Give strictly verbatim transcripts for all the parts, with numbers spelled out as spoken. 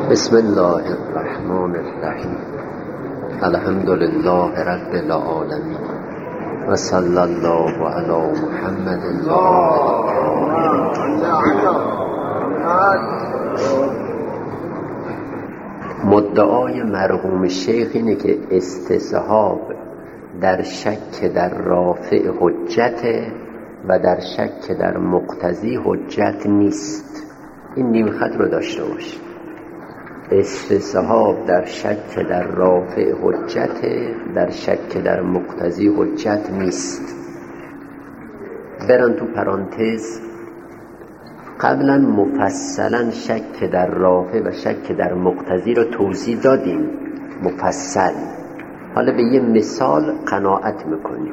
بسم الله الرحمن الرحیم. الحمد لله رب العالمین و صلی الله علی محمد و مدعای مرحوم شیخ اینه که استصحاب در شک در رافع حجت و در شک در مقتضی حجت نیست. این نیم خط رو داشته باش. استصحاب در شک در رافع حجت، در شک در مقتضی حجت نیست. برن تو پرانتز قبلا مفصلا شک در رافع و شک در مقتضی رو توضیح دادیم مفصل. حالا به یه مثال قناعت میکنیم.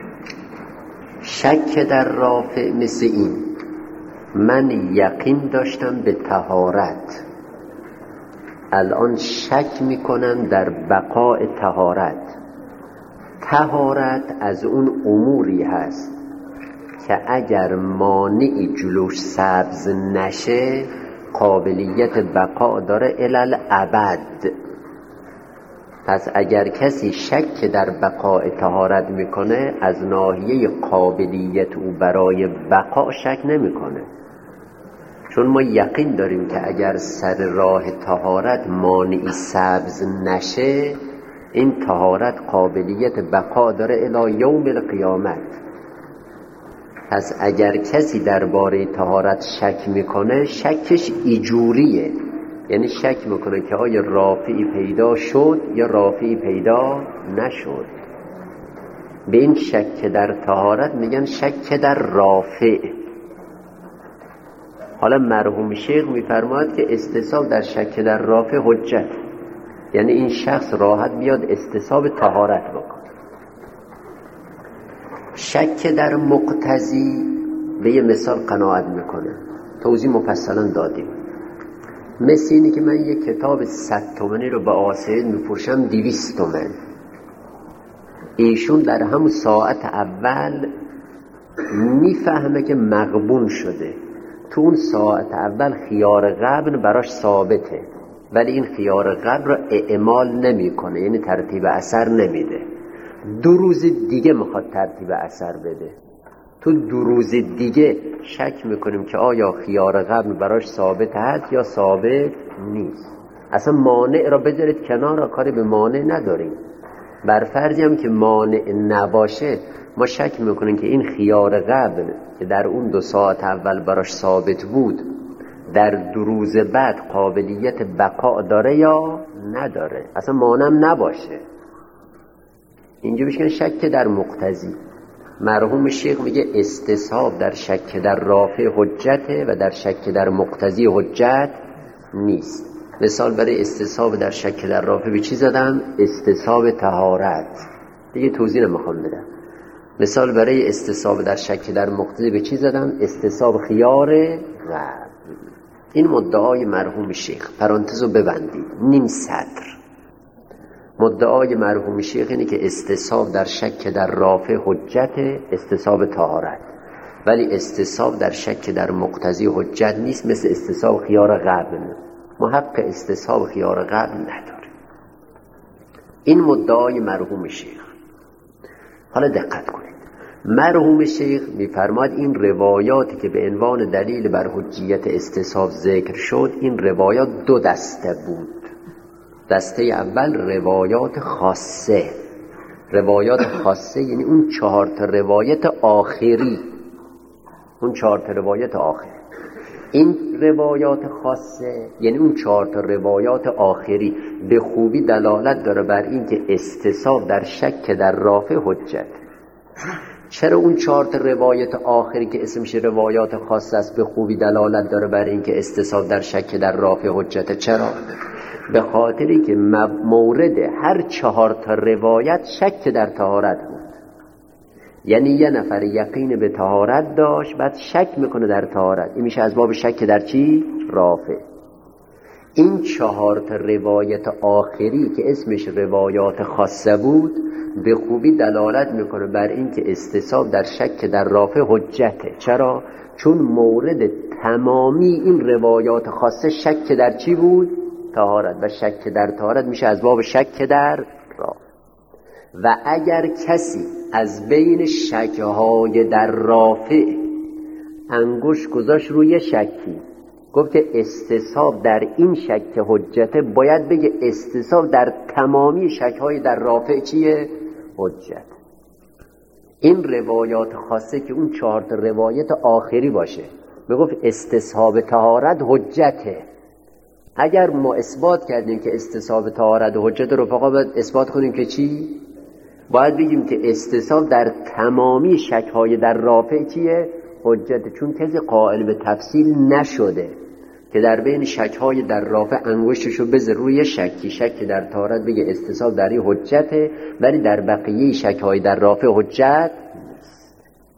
شک در رافع مثل این: من یقین داشتم به طهارت، الان شک میکنم در بقاء طهارت. طهارت از اون اموری هست که اگر مانعی جلوش سبز نشه قابلیت بقا داره الالعبد. پس اگر کسی شک در بقاء طهارت میکنه از ناحیه قابلیت او برای بقا شک نمیکنه، چون ما یقین داریم که اگر سر راه طهارت مانعی سبز نشه این طهارت قابلیت بقا داره الی یوم القیامت. پس اگر کسی درباره طهارت شک میکنه شکش ایجوریه، یعنی شک میکنه که آیا رافعی پیدا شد یا رافعی پیدا نشد. به این شک در طهارت میگن شک در رافع. حالا مرحوم شیخ میفرماید که استصحاب در شک در رافع حجت، یعنی این شخص راحت بیاد استصحاب طهارت بکنه. شک در مقتضی به یه مثال قناعت میکنه، توضیح مفصلا دادیم. مثل اینه که من یه کتاب صد تومنی رو به آسید میفروشم دویست تومن، ایشون در همون ساعت اول میفهمه که مغبون شده، تو اون ساعت اول خیار غبن براش ثابته، ولی این خیار غبن رو اعمال نمیکنه، یعنی ترتیب اثر نمیده. دو روز دیگه میخواد ترتیب اثر بده، تو دو روز دیگه شک میکنیم که آیا خیار غبن براش ثابت هست یا ثابت نیست. اصلا مانع را بذارید کنار، کاری به مانع نداریم. بر فرضی هم که مانع نباشه ما شک میکنیم که این خیار غبن که در اون دو ساعت اول براش ثابت بود در دو روز بعد قابلیت بقا داره یا نداره، اصلا مانع نباشه. اینجا بشکن شک در مقتضی. مرحوم شیخ میگه استصحاب در شک در رافع حجته و در شک در مقتضی حجت نیست. مثال برای استصحاب در شک در رافع به چی زدم؟ استصحاب طهارت. دیگه توضیح نمیخوام بدم. مثال برای استصحاب در شک در مقتضی به چی زدم؟ استصحاب خیار غبن. این مدعای مرحوم شیخ. پرانتزو ببندید، نیم سطر. مدعای مرحوم شیخ اینه که استصحاب در شک در رافع حجت، استصحاب طهارت، ولی استصحاب در شک در مقتضی حجت نیست، مثل استصحاب خیار غبن. ما حق استصحاب خیار غبن نداریم. این مدعای مرحوم شیخ. حالا دقت کنید، مرحوم شیخ میفرماد این روایاتی که به عنوان دلیل بر حجیت استصحاب ذکر شد، این روایات دو دسته بود. دسته اول روایات خاصه. روایات خاصه یعنی اون چهار تا روایت آخری، اون چهار تا روایت آخری. این روایات خاصه یعنی اون چهار تا روایات آخری به خوبی دلالت داره بر این که استصحاب در شک در رافع حجت. چرا اون چهار تا روایت آخری که اسمش روایات خاصه است به خوبی دلالت داره بر این که استصحاب در شک در رافع حجت؟ چرا؟ به خاطری که مورد هر چهار تا روایت شک در طهارت بود. یعنی یه نفر یقین به طهارت داشت بعد شک میکنه در طهارت، این میشه از باب شک در چی؟ رافع. این چهار تا روایت آخری که اسمش روایات خاصه بود به خوبی دلالت میکنه بر این که استصحاب در شک در رافع حجته. چرا؟ چون مورد تمامی این روایات خاصه شک در چی بود؟ طهارت و شک در طهارت میشه از باب شک در رافع. و اگر کسی از بین شکهای در رافع انگوش گذاشت روی شکی، گفت که استصحاب در این شک حجته، باید بگه استصحاب در تمامی شکهای در رافع چیه؟ حجت. این روایات خاصه که اون چهار تا روایت آخری باشه، میگفت استصحاب طهارت حجته. اگر ما اثبات کردیم که استصحاب طهارت حجت، رفقا باید اثبات کنیم که چی؟ باید بگیم که استصحاب در تمامی شکهای در رافع چیه؟ حجت. چون کسی قائل به تفصیل نشده که در بین شکهای در رافع انگشتشو بذاره روی شکی، شک در طهارت، بگه استصحاب در این حجته، ولی در بقیه شکهای در رافع حجت نیست.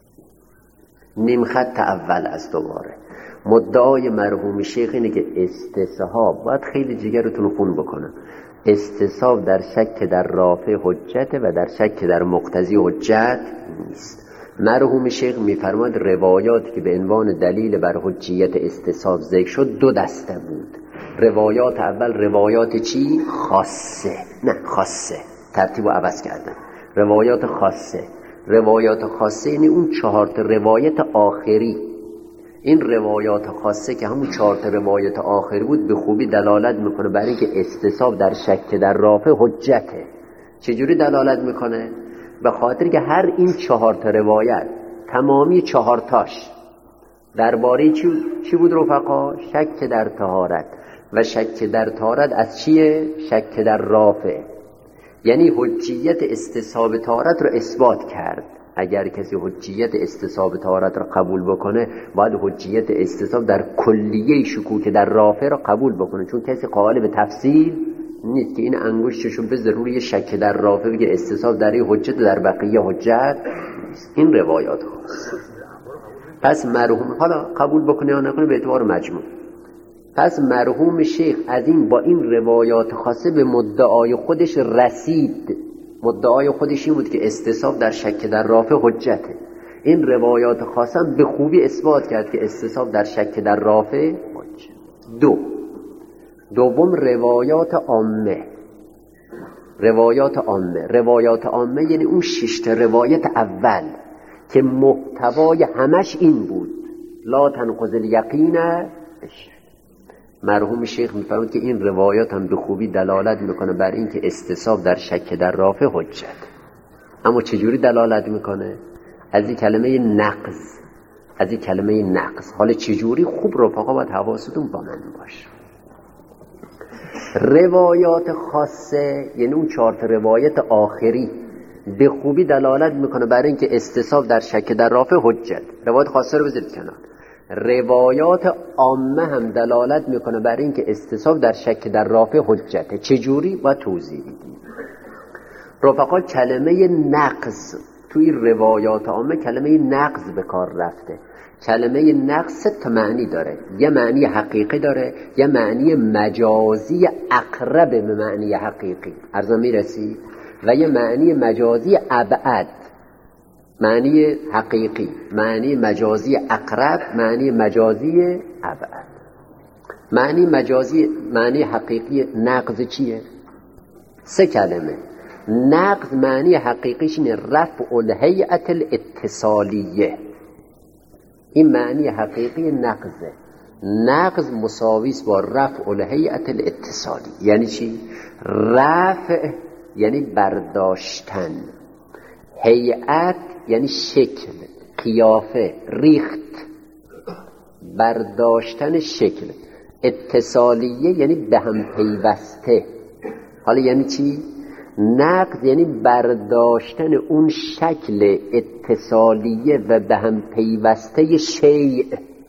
نیم خط اول از دوباره مدعای مرحوم شیخ اینه که استصحاب، باید خیلی جگرتون خون بکنم، استصحاب در شک در رافع حجته و در شک در مقتضی حجت نیست. مرحوم شیخ میفرماد روایاتی که به عنوان دلیل بر حجیت استصحاب ذکر شد دو دسته بود. روایات اول روایات چی؟ خاصه، نه خاصه، ترتیب رو عوض کردن. روایات خاصه، روایات خاصه یعنی اون چهار تا روایت آخری. این روایات خاصه که همون چهار تا روایت آخری بود به خوبی دلالت میکنه برای اینکه استصحاب در شک در رافع حجته. چجوری دلالت میکنه؟ به خاطر که هر این چهار تا روایت، تمامی چهار تاش درباره چی چی بود رفقا؟ شک در طهارت. و شک در طهارت از چیه؟ شک در رافع. یعنی حجیت استصحاب طهارت رو اثبات کرد. اگر کسی حجیت استصحاب طهارت رو قبول بکنه، باید حجیت استصحاب در کلیه شکوک در رافع رو قبول بکنه، چون کسی قائل به تفصیل نیست که این انگشتشو بذاره روی شک در رافع بگه استصحاب در این حجت، در بقیه حجت نیست. این روایات هست. پس مرحوم، حالا قبول بکنه یا نکنه به اعتبار مجموع، پس مرحوم شیخ از این با این روایات خاصه به مدعای خودش رسید. مدعای خودش این بود که استصحاب در شک در رافع حجته. این روایات خاصه به خوبی اثبات کرد که استصحاب در شک در رافع حجت. دو دوم روایات عامه. روایات عامه روایات عامه یعنی اون شش تا روایت اول که محتوای همش این بود لا تنقض الیقین. مرحوم شیخ میفرمود که این روایات هم به خوبی دلالت میکنه بر این که استصحاب در شک در رافع حجت. اما چجوری دلالت میکنه؟ از این کلمه نقض، از این کلمه نقض. حالا چجوری؟ خوب رفقا باید حواستون با من باشه. روایات خاصه یعنی اون چهار تا روایت آخری به خوبی دلالت میکنه برای اینکه استصحاب در شک در رافع حجت. روایت خاصه رو بذارید کنار. روایات عامه هم دلالت میکنه برای اینکه استصحاب در شک در رافع حجته. چجوری؟ با توضیح بدیم. رفقا کلمه نقض توی روایات عامه کلمه نقض به کار رفته. کلمه نقض سه تا معنی داره. یه معنی حقیقی داره، یه معنی مجازی اقرب به معنی حقیقی، ارزم میرسی، و یه معنی مجازی ابعد. معنی حقیقی، معنی مجازی اقرب، معنی مجازی ابعد. معنی مجازی، معنی حقیقی نقض چیه؟ سه کلمه. نقض معنی حقیقیش اینه رفع الهیئت الاتصالیه. این معنی حقیقی نقضه. نقض مساویس با رفع الهیئت الاتصالی. یعنی چی؟ رفع یعنی برداشتن، هیئت یعنی شکل، قیافه، ریخت، برداشتن شکل. اتصالیه یعنی به هم پیوسته. حالا یعنی چی؟ نقض یعنی برداشتن اون شکل اتصالیه و به هم پیوسته شیء.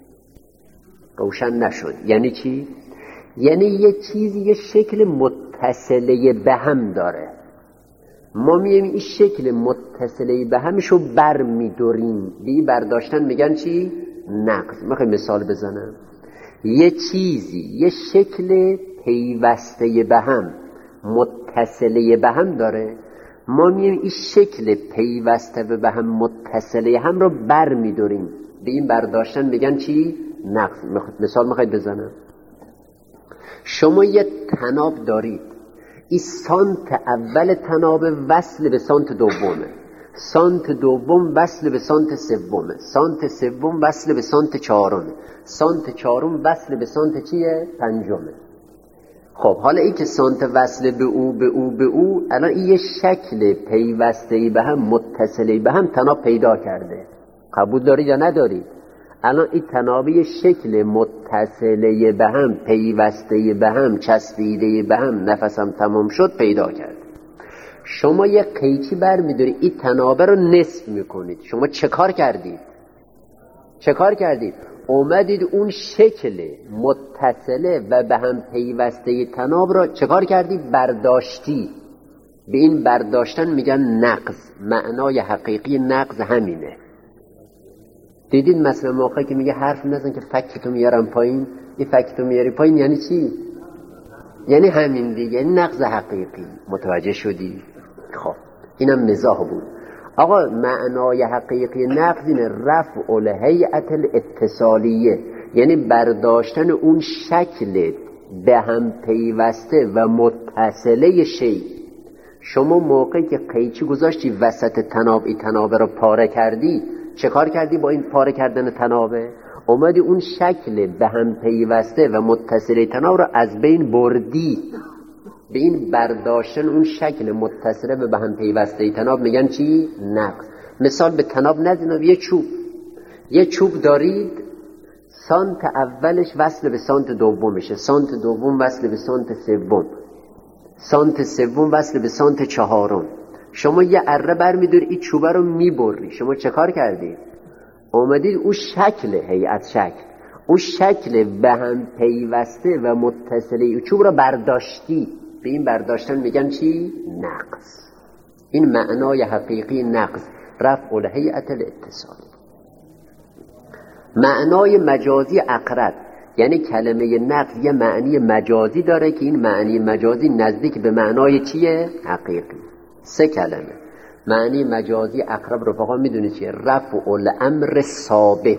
روشن نشد. یعنی چی؟ یعنی یه چیزی یه شکل متصله به هم داره، ما میگیم این شکل متصله به همشو بر میداریم. به این برداشتن میگن چی؟ نقض. میخوای مثال بزنم؟ یه چیزی یه شکل پیوسته به هم، متصله به هم داره، ما میگیم این شکل پیوسته به هم متصله هم رو بر میداریم. به این برداشتن میگن چی؟ نقض. مثال میخواید بزنم؟ شما یه تناب دارید، این سانت اول تناب وصل به سانت دومه، سانت دوم وصل به سانت سومه، سانت سوم وصل به سانت چهارمه، سانت چهارم وصل به سانت چیه؟ پنجمه. خب حالا این که سانت وصل به او به او به او، الان این یه شکل پیوسته‌ای به هم، متصلی به هم تناب پیدا کرده. قبول دارید یا ندارید؟ الان این تنابی شکل متصله به هم، پیوسته به هم، چسبیده به هم، نفسم تمام شد پیدا کرد. شما یه قیچی بر می‌دارید، این تنابه رو نصف میکنید. شما چه کار کردید؟ چه کار کردید؟ اومدید اون شکل متصله و به هم پیوسته تناب رو چه کار کردید؟ برداشتی. به این برداشتن میگن نقض. معنای حقیقی نقض همینه. دیدید مثلا موقعی که میگه حرف نزن که فکتو میارم پایین، این فکتو میاری پایین یعنی چی؟ یعنی همین دیگه، یعنی نقض حقیقی. متوجه شدی؟ خب اینم مزاح بود. آقا معنای حقیقی نقض اینه رفع الهیئت الاتصالیه، یعنی برداشتن اون شکل به هم پیوسته و متصله شی. شما موقعی که قیچی گذاشتی وسط تناب، این تنابه رو پاره کردی، چه کار کردی با این پاره کردن تنابه؟ اومدی اون شکل به هم پیوسته و متصله تناب رو از بین بردی. به این برداشتن اون شکل متصله و به هم پیوسته تناب میگن چی؟ نقض. مثال به تناب نزنم، یه چوب یه چوب دارید، سانت اولش وصل به سانت دومشه، سانت دوم وصل به سانت سوم، سانت سوم وصل به سانت چهارم. شما یه اره بر میداری، این چوبه رو میبری. شما چه کار کردید؟ اومدید اون شکل هیئت شکل اون شکل به هم پیوسته و متصله اون چوب رو برداشتی. به این برداشتن میگن چی؟ نقض. این معنای حقیقی نقض، رفع الهیئت الاتصالی. معنای مجازی اقرب، یعنی کلمه نقض یه معنی مجازی داره که این معنی مجازی نزدیک به معنای چیه؟ حقیقی. سه کلمه معنی مجازی اقرب رفقا میدونید چیه؟ رفع الامر ثابت.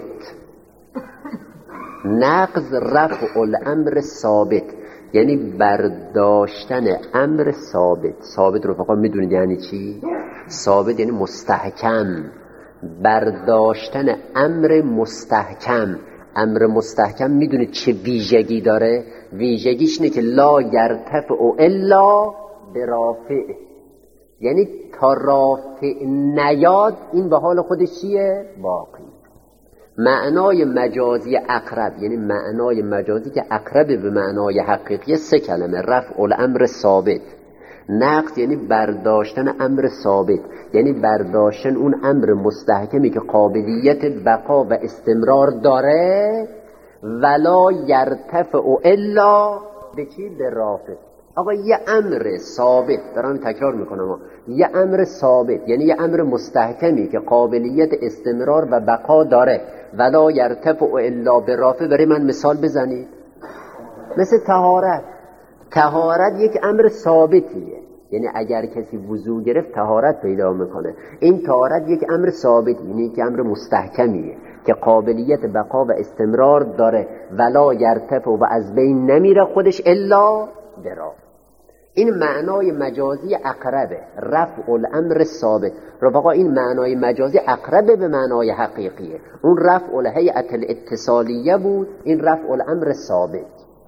نقض رفع الامر ثابت، یعنی برداشتن امر ثابت. ثابت رفقا میدونید یعنی چی؟ ثابت یعنی مستحکم. برداشتن امر مستحکم. امر مستحکم میدونید چه ویژگی داره؟ ویژگیش اینه که لا یرتفع الا برافع، یعنی تا رافع نیاد این به حال خودش چیه؟ باقی. معنای مجازی اقرب، یعنی معنای مجازی که اقرب به معنای حقیقی، سه کلمه: رفع الامر ثابت. نقض یعنی برداشتن امر ثابت، یعنی برداشتن اون امر مستحکمی که قابلیت بقا و استمرار داره. ولا یرتفع الا به چی؟ به رافع. آقا یه امر ثابت، دارم تکرار میکنم، یه امر ثابت یعنی یه امر مستحکمی که قابلیت استمرار و بقا داره. ولا یرتفع الا به رافع. برای من مثال بزنید. مثل طهارت. طهارت یک امر ثابتیه، یعنی اگر کسی وضو گرفت طهارت پیدا میکنه. این طهارت یک امر ثابت، یعنی یک امر مستحکمیه که قابلیت بقا و استمرار داره. ولا یرتفع و از بین نمیره خودش الا برا. این معنای مجازی اقربه، رفع الامر ثابت. رفقا این معنای مجازی اقربه به معنای حقیقیه. اون رفع الهیئت الاتصالیه بود، این رفع الامر ثابت.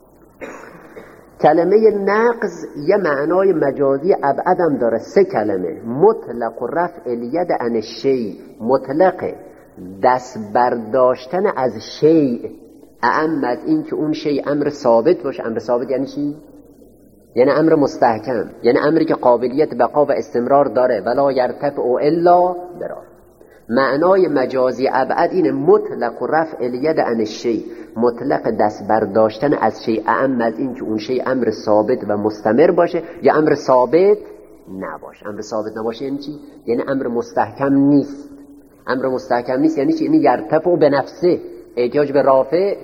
کلمه نقض یه معنای مجازی ابعدم داره، سه کلمه: مطلق و رفع الید عن الشیء. مطلق دست برداشتن از شیء، اعم از این که اون شیء امر ثابت باشه. امر ثابت یعنی چی؟ یعنی امر مستحکم، یعنی امری که قابلیت بقا و استمرار داره. ولا یرتفع الا برا. معنای مجازی ابعد اینه: مطلق و رفع الید عن الشیء. مطلق دست برداشتن از شیء، اعم از این که اون شیء امر ثابت و مستمر باشه یا امر ثابت نباشه. امر ثابت نباشه یعنی چی؟ یعنی امر مستحکم نیست. امر مستحکم نیست یعنی چی؟ یعنی یرتفع به نفسه، احتیاج به رافع.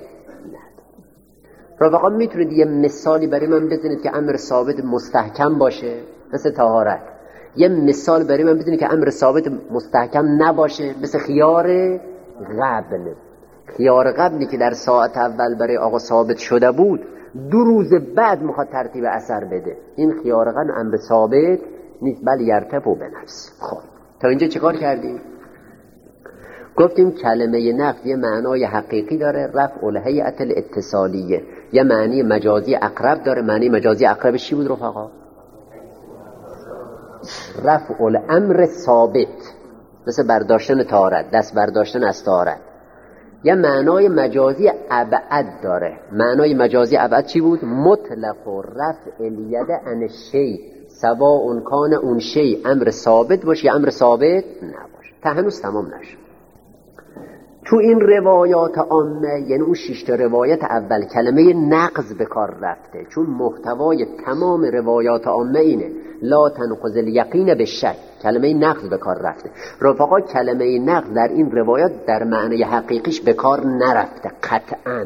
رفقا میتونید یه مثالی برای من بزنید که امر ثابت مستحکم باشه؟ مثل طهارت. یه مثال برای من بزنید که امر ثابت مستحکم نباشه؟ مثل خیار قبل. خیار قبلی که در ساعت اول برای آقا ثابت شده بود دو روز بعد میخواد ترتیب اثر بده. این خیار غبن امر ثابت نیست، بل یرتفع به نفس. خب تا اینجا چیکار کردیم؟ گفتیم کلمه نقض یه معنای حقیقی داره، رفع الهیئت الاتصالیه، یه معنی مجازی اقرب داره. معنی مجازی اقربش چی بود رفقا؟ رفع الامر ثابت، مثل برداشتن طهارت، دست برداشتن از طهارت. یه معنای مجازی ابعد داره. معنای مجازی ابعد چی بود؟ مطلق و رفع الید عن الشیء سواء کان اون شیء امر ثابت باشه یا امر ثابت نباشه. تا هنوز تمام نشد. تو این روایات عامه، یعنی اون شش تا روایت اول، کلمه نقض به کار رفته، چون محتوای تمام روایات عامه اینه لا تنقض الیقین بالشک. کلمه نقض به کار رفته. رفقا کلمه نقض در این روایات در معنی حقیقیش به کار نرفته قطعاً.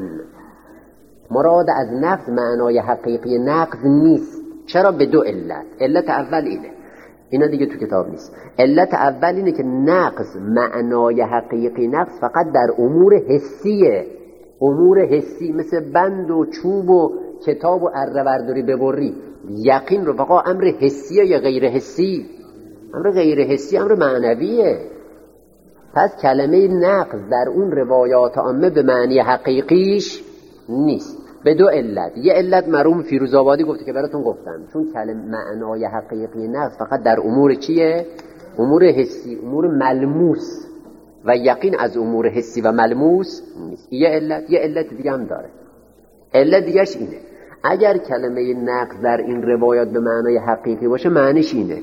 مراد از نقض معنای حقیقی نقض نیست. چرا؟ به دو علت. علت اول اینه، اینا دیگه تو کتاب نیست. علت اول اینه که نقض معنای حقیقی نقض فقط در امور حسیه. امور حسی مثل بند و چوب و کتاب و اره برداری ببری. یقین رفقا امر حسیه یا غیر حسی؟ امر غیر حسی، امر معنویه. پس کلمه نقض در اون روایات عامه به معنی حقیقیش نیست، به دو علت. یه علت مرحوم فیروزآبادی گفته که براتون گفتم، چون کلمه معنای حقیقی نقض فقط در امور چیه؟ امور حسی، امور ملموس، و یقین از امور حسی و ملموس نیست. یه علت. یه علت دیگه هم داره. علت دیگهش اینه اگر کلمه نقض در این روایات به معنای حقیقی باشه، معنیش اینه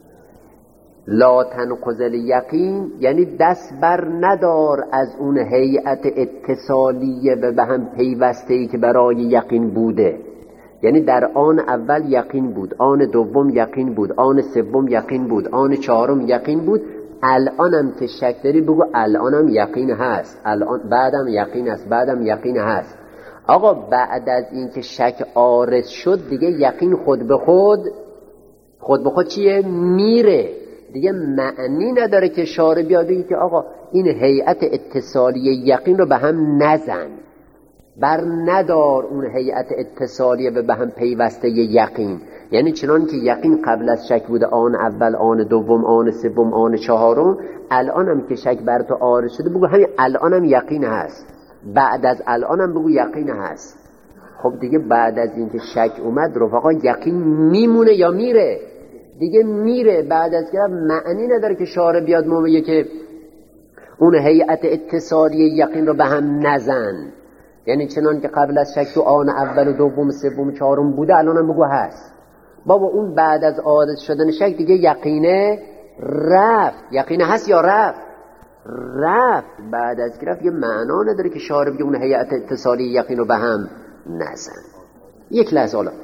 لا تنقض الیقین، یعنی دست بر ندار از اون هیئت اتصالیه و به هم پیوسته‌ای که برای یقین بوده. یعنی در آن اول یقین بود، آن دوم یقین بود، آن سوم یقین بود، آن چهارم یقین بود. الانم که شک داری بگو الانم یقین هست، الان بعدم یقین هست، بعدم یقین هست. آقا بعد از این که شک عارض شد دیگه یقین خود به خود خود به خود چیه؟ میره. دیگه معنی نداره که شارع بیاد بگه که آقا این هیئت اتصالی یقین رو به هم نزن، بر ندار اون هیئت اتصالیه به هم پیوسته یقین. یعنی چنان که یقین قبل از شک بوده، آن اول، آن دوم، آن سوم، آن چهارم، الانم که شک بر تو عارض شده بگو همین الانم یقین هست، بعد از الانم بگو یقین هست. خب دیگه بعد از این که شک اومد رفقا یقین میمونه یا میره؟ دیگه میره. بعد از که معنی نداره که شارع بیاد موقعی که اون هیئت اتصالی یقین رو به هم نزن. یعنی چنان که قبل از شک تو آن اول و دوم سوم چهارم بوده الانم بگو هست. بابا اون بعد از عارض شدن شک دیگه یقینه رفت. یقینه هست یا رفت؟ رفت. بعد از که رفت یه معنا نداره که شارع بگه اون هیئت اتصالی یقین رو به هم نزن. یک لحظه حالا،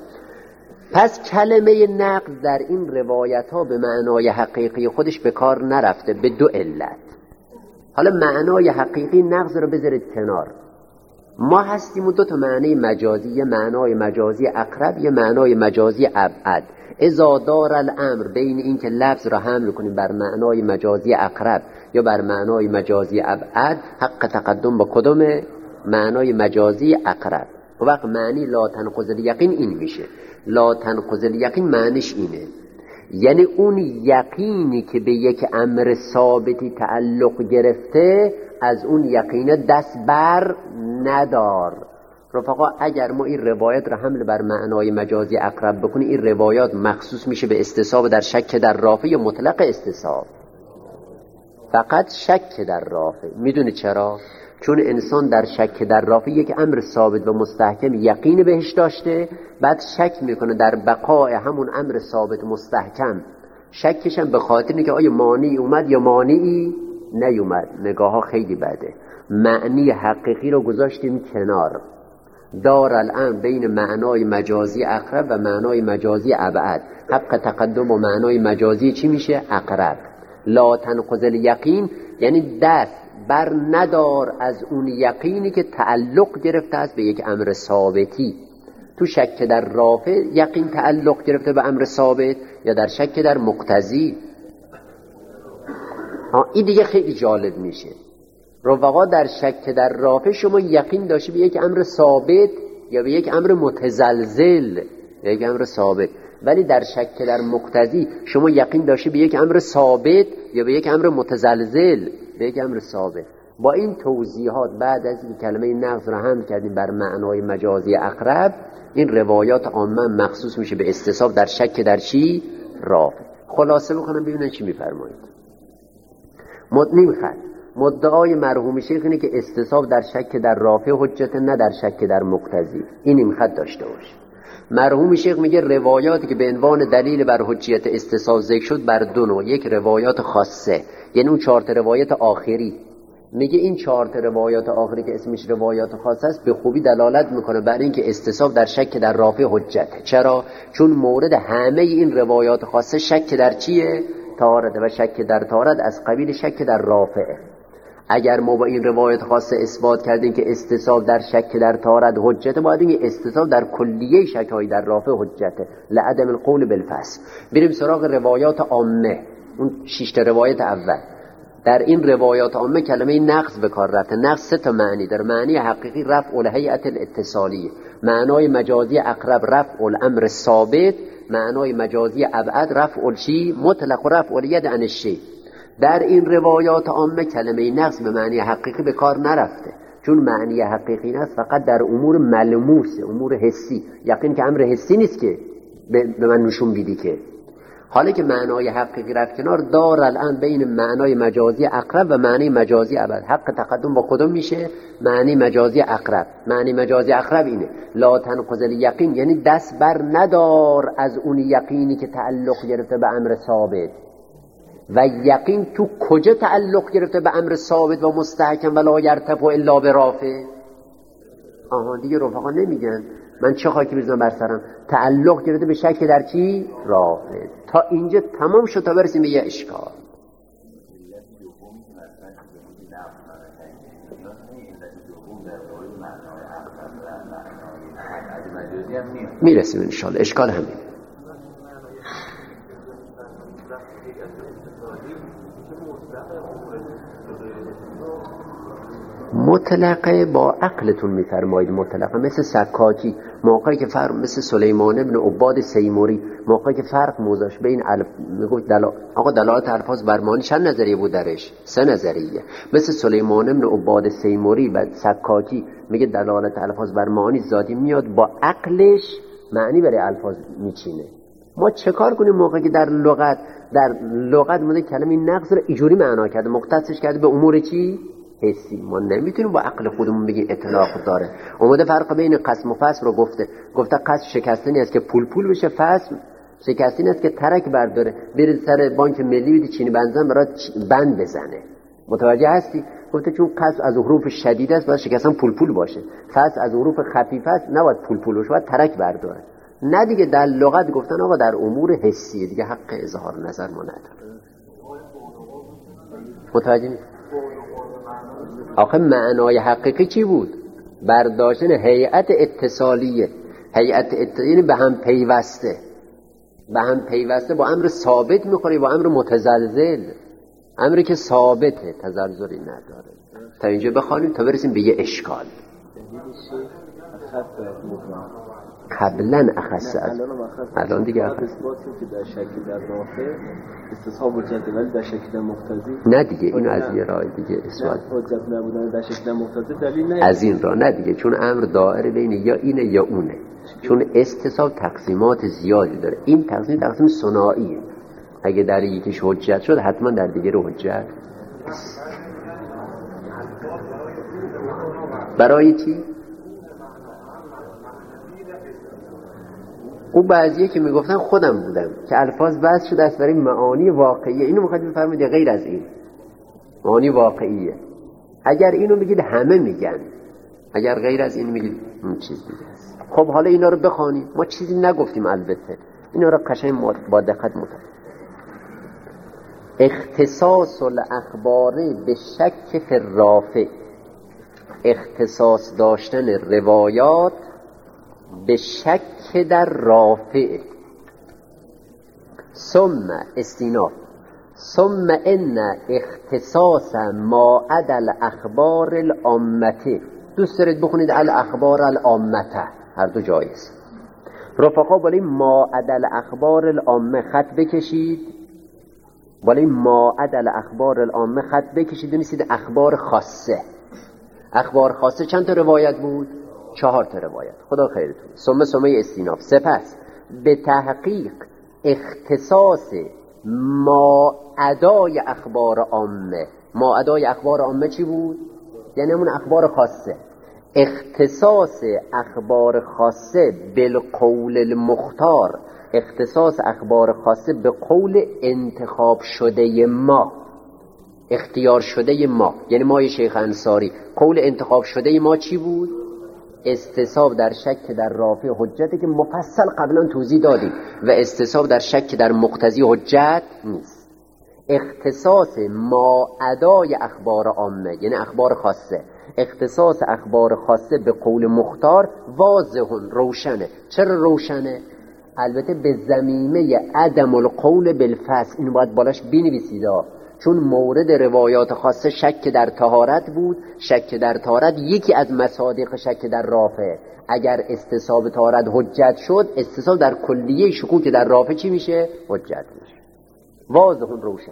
پس کلمه نقض در این روایت ها به معنای حقیقی خودش به کار نرفته به دو علت. حالا معنای حقیقی نقض رو بذارید کنار. ما هستیم و دو تا معنی مجازی، یه معنای مجازی اقرب، یه معنای مجازی ابعد. اذا دار الامر بین این که لفظ را حمل کنیم بر معنای مجازی اقرب یا بر معنای مجازی ابعد، حق تقدم با کدوم؟ معنای مجازی اقرب. و وقت معنی لا تنقض الیقین این میشه. لا تنقض الیقین معنیش اینه، یعنی اون یقینی که به یک امر ثابتی تعلق گرفته از اون یقین دست بر ندار. رفقا اگر ما این روایت را حمل بر معنای مجازی اقرب بکنیم، این روایات مخصوص میشه به استصحاب در شک در رافع یا مطلق استصحاب؟ فقط شک در رافع. میدونی چرا؟ چون انسان در شک در رافع یک امر ثابت و مستحکم یقین بهش داشته، بعد شک میکنه در بقای همون امر ثابت مستحکم. شکش هم به خاطر اینه که آیا مانعی اومد یا مانعی نیومد. نگاه ها خیلی بده. معنی حقیقی رو گذاشتیم کنار. دار الامر بین معنای مجازی اقرب و معنای مجازی ابعد. حق تقدم و معنای مجازی چی میشه؟ اقرب. لا تنقض الیقین یعنی دست بر ندار از اون یقینی که تعلق گرفته است به یک امر ثابتی. تو شک در رافع یقین تعلق گرفته به امر ثابت یا در شک در مقتضی. ها این دیگه خیلی جالب میشه. رفقا در شک در رافع شما یقین داشتی به یک امر ثابت یا به یک امر متزلزل به یک امر ثابت. ولی در شک در مقتضی شما یقین داشتی به یک امر ثابت یا به یک امر متزلزل به یک امر ثابت. با این توضیحات بعد از این کلمه نقض رو حمل کردیم بر معنای مجازی اقرب، این روایات عامه مخصوص میشه به استصحاب در شک در چی؟ رافع. خلاصه بکنم ببینن چی میفرمایید. مدنیم خط مدعای مرحوم شیخ اینه که استصحاب در شک در رافع حجت، نه در شک در مقتضی. این نیم خط داشته باشه. مرحوم شیخ میگه روایاتی که به عنوان دلیل بر حجیت استصحاب ذکر شد بر دو نوع، یک روایات خاصه یعنی اون چهار تا روایت آخری، میگه این چهار تا روایات آخری که اسمش روایات خاصه است به خوبی دلالت میکنه بر اینکه استصحاب در شک در رافع حجته. چرا؟ چون مورد همه این روایات خاصه شک در چیه؟ طهارت، و شک در طهارت از قبیل شک در رافعه. اگر ما با این روایت خاصه اثبات کردیم که استصحاب در شک در طهارت حجته، باید این استصحاب در کلیه شک‌های در رافع حجته لعدم القول بالفصل. بریم سراغ روایات عامه، اون شش تا روایت اول. در این روایات عامه کلمه نقض به کار رفته. نقض سه تا معنی داره. معنی حقیقی رفع الهیئت الاتصالیه، معنای مجازی اقرب رفع الامر ثابت، معنای مجازی ابعد رفع چی؟ مطلق و رفع الید عن الشیء. در این روایات عامه کلمه نقض به معنی حقیقی به کار نرفته، چون معنی حقیقی نقض فقط در امور ملموس، امور حسی. یقین که امر حسی نیست که به من نشون بیدی که. حالا که معنای حقیقی رفت کنار، دار الان بین معنای مجازی اقرب و معنی مجازی ابد. حق تقدم با کدوم میشه؟ معنی مجازی اقرب. معنی مجازی اقرب اینه لا تنقض الیقین، یعنی دست بر ندار از اون یقینی که تعلق گرفته به امر ثابت. و یقین تو کجا تعلق گرفته به امر ثابت و مستحکم ولا یرتفع الا برافع؟ آها دیگه رفقا نمیگن من چه خاکی بزنم بر سرم، تعلق گرفته به شک در چی؟ رافع. تا اینجا تمام شد تا برسیم به یه اشکال. میرسیم انشاءالله. اشکال همین. مطلقه با عقلتون میفرمایید. مطلقه مثل سکاکی، موقعی که فرق مثل سلیمان ابن عباد سیموری، موقعی که فرق موزاش بین الف میگفت دل... آقا دلالت الفاظ بر معانی چند نظریه بود درش؟ سه نظریه. مثل سلیمان ابن عباد سیموری و سکاکی میگه دلالت الفاظ بر معانی ذاتی میاد، با عقلش معنی برای الفاظ میچینه. ما چه کار کنیم موقعی که در لغت در لغت مده کلمه نقض رو اینجوری معنا کرده، مختصش کرده به امور چی؟ حسی. ما نمیتونیم با عقل خودمون بگیم اطلاق داره. اومده فرق بین قسم و فصل رو گفته. گفته قسم شکستنی است که پول پول بشه، فصل شکستنی است که ترک برداره، برید سر بانک ملی بدید چینی بنزن برات بند بزنه. متوجه هستی؟ گفته چون قسم از حروف شدید است باید شکستن پول پول باشه، فصل از حروف خفیف است نباید پول پول باشه، باید ترک برداره. نه دیگه در لغت گفتن آقا در امور حسی دیگه حق اظهار نظر ما نداره. متوجه نیست؟ آخه معنای حقیقی چی بود؟ برداشتن هیئت اتصالیه. هیئت اتصالیه یعنی به هم پیوسته، به هم پیوسته با امر ثابت میخوری با امر متزلزل. امری که ثابته تزلزلی نداره. تا اینجا بخوانیم تا برسیم به یه اشکال. قبلا اخص از الان دیگه اخص که در شکل در رافع استصحاب حجت، ولی در شکل در مقتضی نه دیگه. اینو از یه راه دیگه اثبات حجت نبودن در شکل در مقتضی دلیل نه از این راه. نه دیگه، چون امر دائره بین یا اینه یا اونه. چون استصحاب تقسیمات زیادی داره. این تقسیم تقسیم ثنائیه. اگه در یکیش حجت شد حتما در دیگه رو حجت. برای چی؟ او بعضیه که میگفتن خودم بودم که الفاظ بس شده است برای معانی واقعیه. اینو میخواید بفرمایید غیر از این معانی واقعیه. اگر اینو بگید همه میگن، اگر غیر از این میگید اون چیز دیگه است. خب حالا اینا رو بخوانیم. ما چیزی نگفتیم البته، اینا رو قشنگ با دقت مطالعه. اختصاص الاخبار به شک فی الرافع، اختصاص داشتن روایات به شک در رافع. ثم استیناف ثم ان اختصاص ما عدا الاخبار العامه. دوست دارید بخونید الاخبار العامه، هر دو جایز. رفقا بالای ما عدل اخبار العامه خط بکشید، بالای ما عدل اخبار العامه خط بکشید. بنویسید اخبار خاصه. اخبار خاصه چند تا روایت بود؟ چهار تا روایت. خدا خیرتون. ثم ثم استیناف. سپس به تحقیق اختصاص ما عدای اخبار عامه. ما عدای اخبار عامه چی بود؟ یعنی همون اخبار خاصه. اختصاص اخبار خاصه بالقول المختار، اختصاص اخبار خاصه به قول انتخاب شده ما، اختیار شده ما، یعنی ما شیخ انصاری. قول انتخاب شده ما چی بود؟ استصحاب در شک در رافع حجته که مفصل قبلا توضیح دادیم و استصحاب در شک در مقتضی حجت نیست. اختصاص ما ادای اخبار عامه یعنی اخبار خاصه، اختصاص اخبار خاصه به قول مختار واضحون روشنه. چرا روشنه؟ البته به ضمیمه عدم القول بالفصل، این باید بالاش بنویسید، چون مورد روایات خاصه شک در طهارت بود. شک در طهارت یکی از مصادیق شک در رافع. اگر استصحاب طهارت حجت شد، استصحاب در کلیه شکوک در رافع چی میشه؟ حجت میشه. واضحون روشن.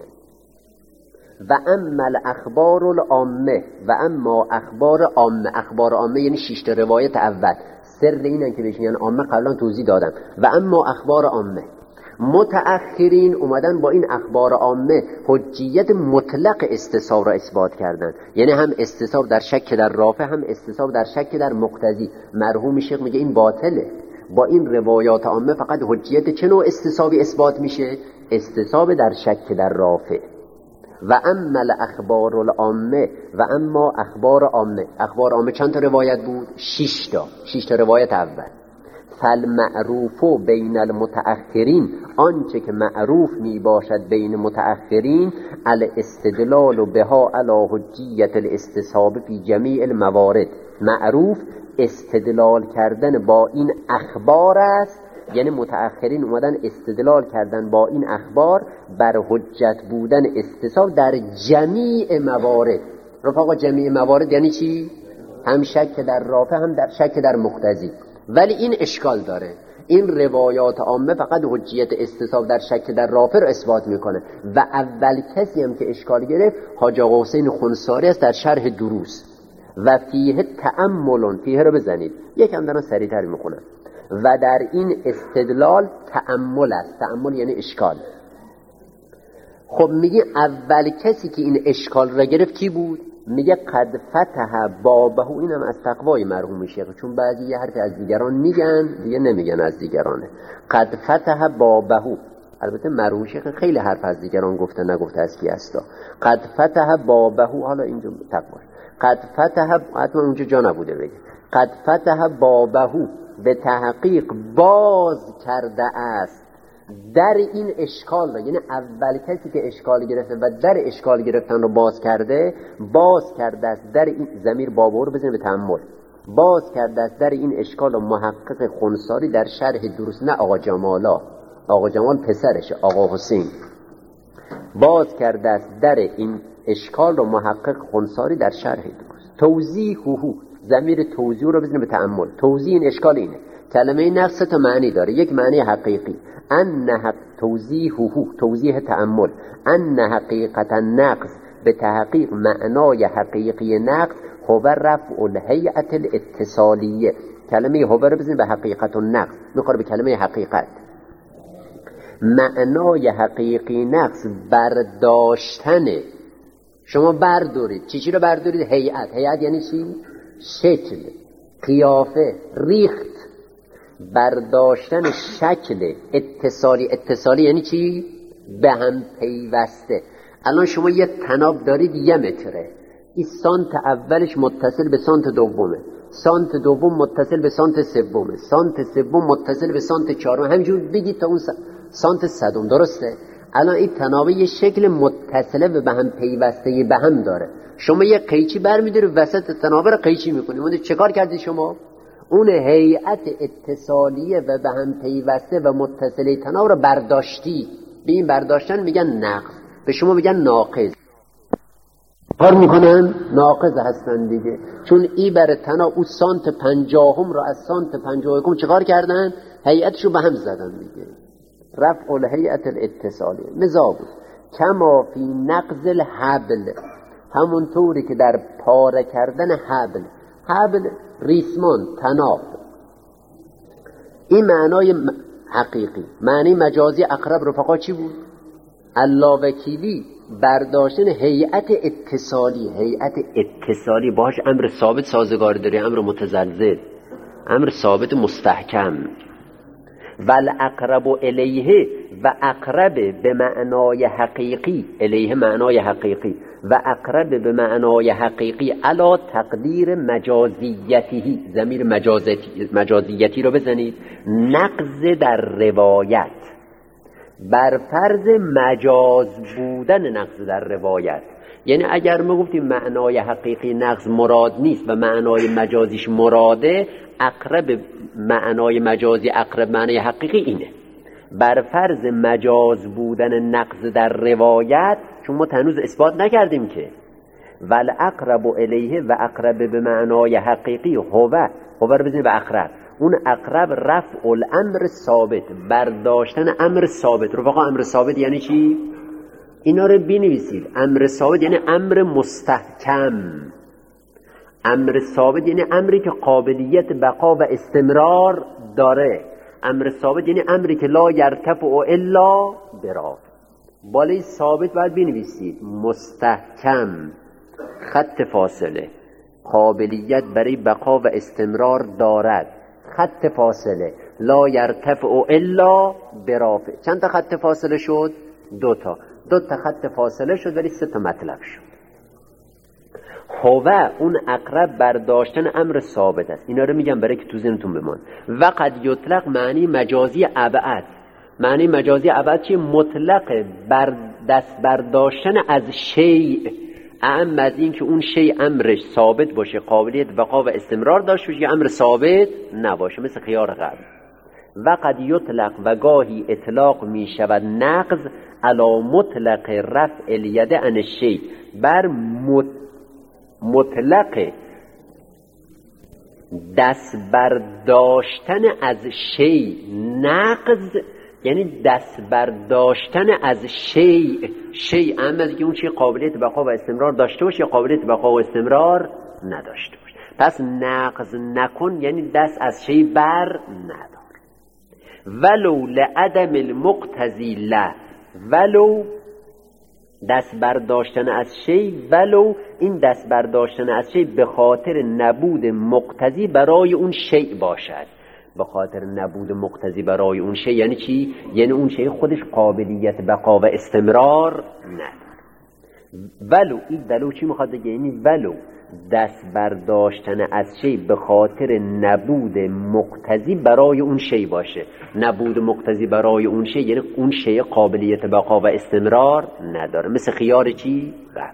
و اما الاخبار العامه، و اما اخبار عامه، اخبار عامه یعنی شش تا روایت اول. سر اینن که بهش میگن عامه قبلا توضیح دادم. و اما اخبار عامه، متأخرین اومدن با این اخبار عامه حجیت مطلق استصحاب را اثبات کردن، یعنی هم استصحاب در شک در رافع، هم استصحاب در شک در مقتضی. مرحوم شیخ میگه این باطله. با این روایات عامه فقط حجیت چه نوع استصحابی اثبات میشه؟ استصحاب در شک در رافع. و اما الاخبار العامه، و اما اخبار عامه، اخبار عامه چند تا روایت بود؟ شش تا. شش تا روایت اول. فالمعروف بین المتأخرین، آنچه که معروف می باشد بین متأخرین، الاستدلال بها علی حجیت الاستصحاب فی جمیع الموارد. معروف استدلال کردن با این اخبار است، یعنی متأخرین اومدن استدلال کردن با این اخبار بر حجت بودن استصحاب در جمیع موارد. رفقا جمیع موارد یعنی چی؟ هم شک در رافع، هم در شک در مقتضی. ولی این اشکال داره. این روایات عامه فقط حجیت استصحاب در شک در رافع رو اثبات میکنه و اول کسی هم که اشکال گرفت حاج آقا حسین خنساری است در شرح دروس. و فیه تأملون، فیه رو بزنید، یکم دارن سریعتر میکنن. و در این استدلال تأمل است. تأمل یعنی اشکال. خب میگه اول کسی که این اشکال را گرفت کی بود؟ میگه قد فتح بابه. اینم از تقوای مرحوم شیخ، چون بعضی یه حرف از دیگران میگن دیگه نمیگن از دیگرانه. قد فتح بابه. البته مرحوم شیخ خیلی حرف از دیگران گفته نگفته از کی هستا. قد فتح بابه، حالا اینجا تقوای قد فتح، حتما اونجا جا نبوده بگه. قد فتح بابه، به تحقیق باز کرده است در این اشکال را، یعنی اول کسی که اشکال گرفته و در اشکال گرفتن رو باز کرده، باز کرده است در این ضمیر بابا رو بزنید به تأمل، باز کرده است در این اشکال و محقق خنساری در شرح دروس. نه آقا جمالا، آقا جمال پسرشه، آقا حسین. باز کرده است در این اشکال رو محقق خنساری در شرح دروس. توضیحه، ضمیر توضیح رو بزنید به تأمل. توضیح این اشکال اینه. کلمه نقص تا معنی داره. یک معنی حقیقی، ان حق توضیحه، توضیح تأمل، ان حقیقت النقص، به تحقیق معنای حقیقی نقص، هو رفع الهیئت الاتصالیه. کلمه هو رو بزنید به حقیقت النقص، میخوره به کلمه حقیقت. معنای حقیقی نقص برداشتنه. شما بردارید چی چی رو بردارید؟ هیئت. هیئت یعنی چی؟ شکل، قیافه، ریخت. برداشتن شکل اتصالی. اتصالی یعنی چی؟ به هم پیوسته. الان شما یه تناب دارید یه متره، این سانت اولش متصل به سانت دومه، سانت دوم متصل به سانت سومه، سانت سوم متصل به سانت چهارم، همینجور بگید تا اون سانت صدم. درسته؟ الان این تنابه یه شکل متصله و به هم پیوسته به هم داره. شما یه قیچی برمی‌داری وسط تنابه رو قیچی می‌کنی. اون چه کار کردی شما؟ اون هیئت اتصالیه و به هم پیوسته و متصله تناب رو برداشتی. به این برداشتن میگن نقص، به شما میگن ناقص. کار میکنن ناقض هستن دیگه، چون ای بر تنا او سانت پنجاهم را از سانت پنجاه یکم چیکار کردن؟ هیئتشو به هم زدن دیگه. رفع الهیئت الاتصالی لذا بود کما فی نقض الحبل، همونطوری که در پاره کردن حبل، حبل ریسمان تناب، این معنای حقیقی. معنی مجازی اقرب رفقا چی بود؟ الله وکیلی برداشتن هیئت اتصالی. هیئت اتصالی باش امر ثابت سازگار داره، امر متزلزل، امر ثابت مستحکم. ول اقرب الیه و اقرب به معنای حقیقی، الیه معنای حقیقی و اقرب به معنای حقیقی علا تقدیر مجازیتی، ضمیر مجازیتی مجازیتی رو بزنید، نقض در روایت بر فرض مجاز بودن نقض در روایت. یعنی اگر ما گفتیم معنای حقیقی نقض مراد نیست و معنای مجازیش مراده، اقرب معنای مجازی اقرب معنای حقیقی اینه، بر فرض مجاز بودن نقض در روایت، چون ما هنوز اثبات نکردیم که. ول اقرب الیه و اقرب به معنای حقیقی هو، هو رو بزنید به اقرب، اون اقرب رفع الامر ثابت، برداشتن امر ثابت. رفقا امر ثابت یعنی چی؟ اینا رو بنویسید. امر ثابت یعنی امر مستحکم. امر ثابت یعنی امری که قابلیت بقا و استمرار داره. امر ثابت یعنی امری که لا یرتفع الا برا. بالای ثابت باید بنویسید مستحکم، خط فاصله، قابلیت برای بقا و استمرار دارد، خط فاصله، لا یرتفع الا برافع. چند تا خط فاصله شد؟ دو تا. دو تا خط فاصله شد ولی سه تا مطلب شد. هو اون اقرب برداشتن امر ثابت است. اینا رو میگم برای که تو ذهنتون بمان. و قد یطلق معنی مجازی ابعد. معنی مجازی ابعد چیه؟ مطلق بر دست برداشتن از شیء، اعم از این که اون شیء امرش ثابت باشه، قابلیت بقا و استمرار داشته باشه، امر ثابت نباشه، مثل خیار قبل. و قد یطلق و گاهی اطلاق می شود نقض علی مطلق رفع الید عن الشیء، بر مطلق دست برداشتن از شیء. نقض یعنی دست برداشتن از شیء، شیء اما از که اون شیء قابلیت بقا و استمرار داشته باشه یا قابلیت بقا و استمرار نداشته باشه. پس نقض نکن یعنی دست از شیء بر ندار. ولو لعدم المقتضی له، ولو دست برداشتن از شیء، ولو این دست برداشتن از شیء به خاطر نبود مقتضی برای اون شیء باشد. به خاطر نبود مقتضی برای اون شیء یعنی چی؟ یعنی اون شیء خودش قابلیت بقا و استمرار نداره. ولو این ولو چی میخواد بگه؟ یعنی ولو دست برداشتن از شیء به خاطر نبود مقتضی برای اون شیء باشه. نبود مقتضی برای اون شیء یعنی اون شیء قابلیت بقا و استمرار نداره. مثل خیار چی؟ بله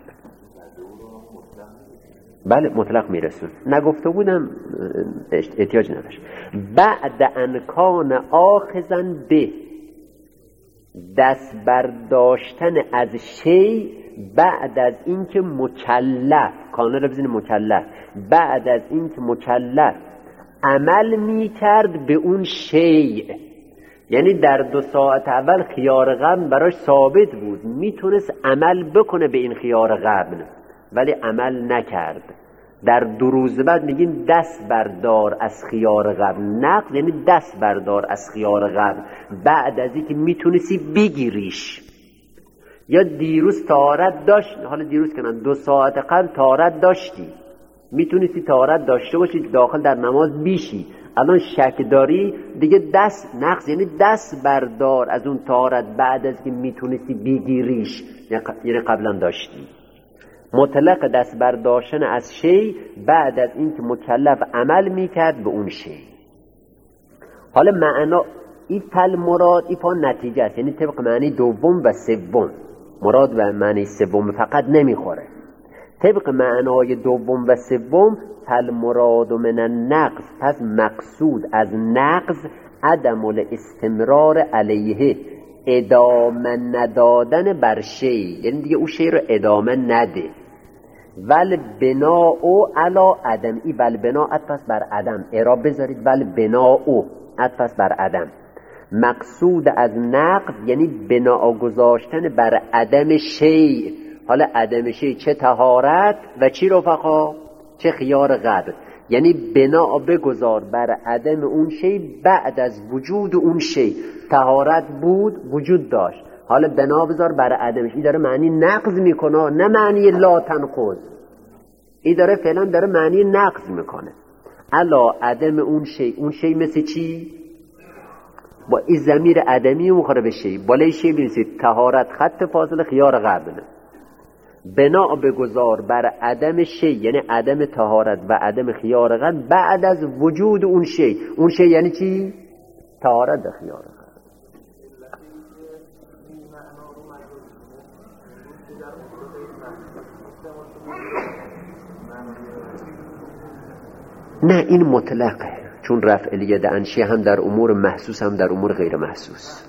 بله مطلق میرسون. نگفته بودم احتیاج نداشت. بعد ان کان آخذن به، دست برداشتن از شیء بعد از اینکه مکلف، کانه رو بزنید مکلف، بعد از اینکه مکلف عمل میکرد به اون شیء. یعنی در دو ساعت اول خیار قبل براش ثابت بود، میتونست عمل بکنه به این خیار قبل ولی عمل نکرد. در دو روز بعد میگیم دست بردار از خیار قبل. نقض یعنی دست بردار از خیار قبل بعد از اینکه میتونستی بگیریش. یا دیروز طهارت داشت، حالا دیروز کنن دو ساعت قبل طهارت داشتی، میتونستی طهارت داشته باشی داخل در نماز بیشی، الان شک داری دیگه دست، نقض یعنی دست بردار از اون طهارت بعد از که میتونستی بگیریش، یعنی قبلا داشتی. مطلق دست برداشتن از شی بعد از اینکه مکلف عمل میکرد به اون شی. حالا معنا این فل مراد این فا نتیجه است، یعنی طبق معنی دوم و سوم. مراد و معنی سوم فقط نمیخوره. طبق معنای دوم و سوم فل مراد من النقض، پس مقصود از نقض عدم الاستمرار علیه، ادامه ندادن بر شی، یعنی دیگه اون شی رو ادامه نده. ول بنا او علا عدم، ای ول بنا عطف بر عدم، اعراب بذارید ول بنا او عطف بر عدم. مقصود از نقض یعنی بنا گذاشتن بر عدم شیء. حالا عدم شیء چه طهارت و چی رفقا؟ چه خیار قبل. یعنی بنا بگذار بر عدم اون شیء بعد از وجود اون شیء. طهارت بود، وجود داشت، حالا بنا بذار بر عدمش. این داره معنی نقض میکنه، نه معنی لا تنقض. این داره فعلا داره معنی نقض میکنه. الا عدم اون شیء. اون شیء مثل چی؟ با این ضمیر عدمی مخاطب به شیء، بالای شیء بنویسید طهارت خط فاصله خیار قبل. بنا بگذار بر عدم شیء یعنی عدم طهارت و عدم خیار قبل بعد از وجود اون شیء. اون شیء یعنی چی؟ طهارت و خیار قبل. نه این مطلقه، چون رفع الید انشیه هم در امور محسوس هم در امور غیر محسوس.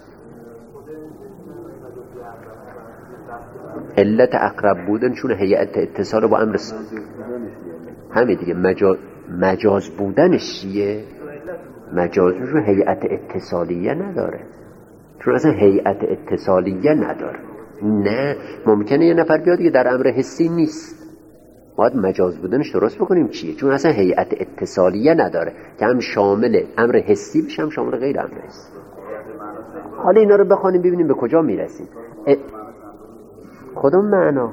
علت اقرب بودن چون هیئت اتصال با امر همه دیگه. مجاز, مجاز بودنش چیه؟ مجازش رو هیئت اتصالیه نداره، چون اصلا هیئت اتصالیه نداره. نه ممکنه یه نفر بیاد که در امر حسی نیست، باید مجاز بودنش درست بکنیم چیه، چون اصلا هیئت اتصالیه نداره که هم شامل امر حسی بشه هم شامل غیر امر حسی. حالا اینا رو بخوانیم ببینیم به کجا میرسیم. ا... کدوم معنا؟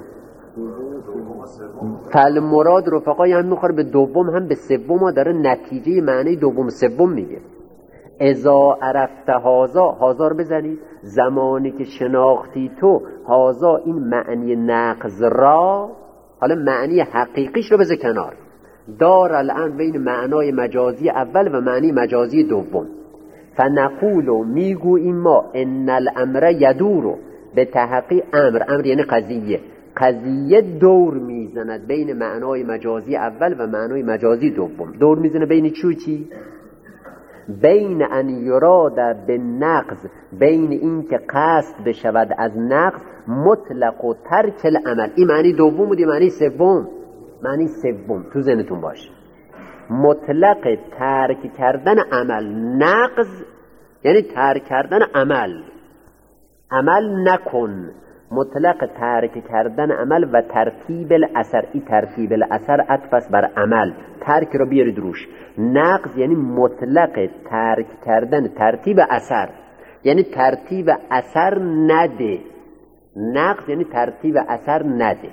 فعل مراد رفقای هم میخوره به دوم هم به سوم، ها داره نتیجه معنی دوم سوم میگه. اذا عرفت هازا، هازا رو بزنید، زمانی که شناختی تو هازا این معنی نقض را، حالا معنی حقیقیش رو بذار کنار، دار الان بین معنای مجازی اول و معنی مجازی دوم. فنقول میگوییم ما ان الامر یدورو، به تحقیق امر، امر یعنی قضیه، قضیه دور میزند بین معنای مجازی اول و معنای مجازی دوم. دور میزنه بین چی و چی؟ بین ان یراد به نقض، بین این که قصد بشود از نقض، مطلق و ترک العمل. این معنی دوم بود، این معنی سوم. معنی سوم تو ذهنتون باشه. مطلق ترک کردن عمل، نقض یعنی ترک کردن عمل، عمل نکن. مطلق ترک کردن عمل و ترتیب الاثر، این ترتیب الاثر عطف بر عمل، ترک رو بیارید روش. نقض یعنی مطلق ترک کردن ترتیب اثر، یعنی ترتیب اثر نده. نقض یعنی ترتیب اثر نده.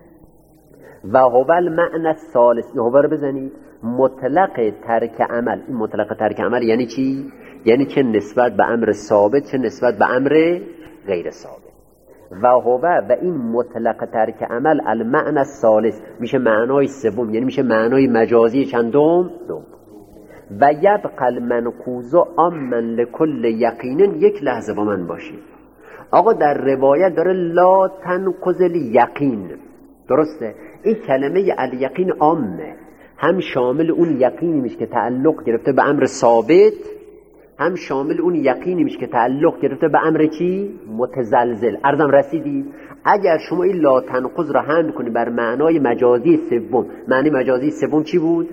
و هو المعنى الثالث، هو رو بزنید، مطلق ترک عمل. این مطلق ترک عمل یعنی چی؟ یعنی چه نسبت به امر ثابت چه نسبت به امر غیر ثابت. و هو و این مطلق ترک عمل المعنى الثالث میشه معنای سوم، یعنی میشه معنای مجازی چندم؟ دوم. و یبقى المنقوض عاما لكل یقین. یک لحظه با من باشید آقا، در روایت داره لا تنقض الیقین، درسته؟ این کلمه الیقین عامه، هم شامل اون یقینی میشه که تعلق گرفته به امر ثابت، هم شامل اون یقینی میشه که تعلق گرفته به امر چی؟ متزلزل. عرضم رسیدید؟ اگر شما این لا تنقض را حمل کنید بر معنای مجازی سوم، معنی مجازی سوم چی بود؟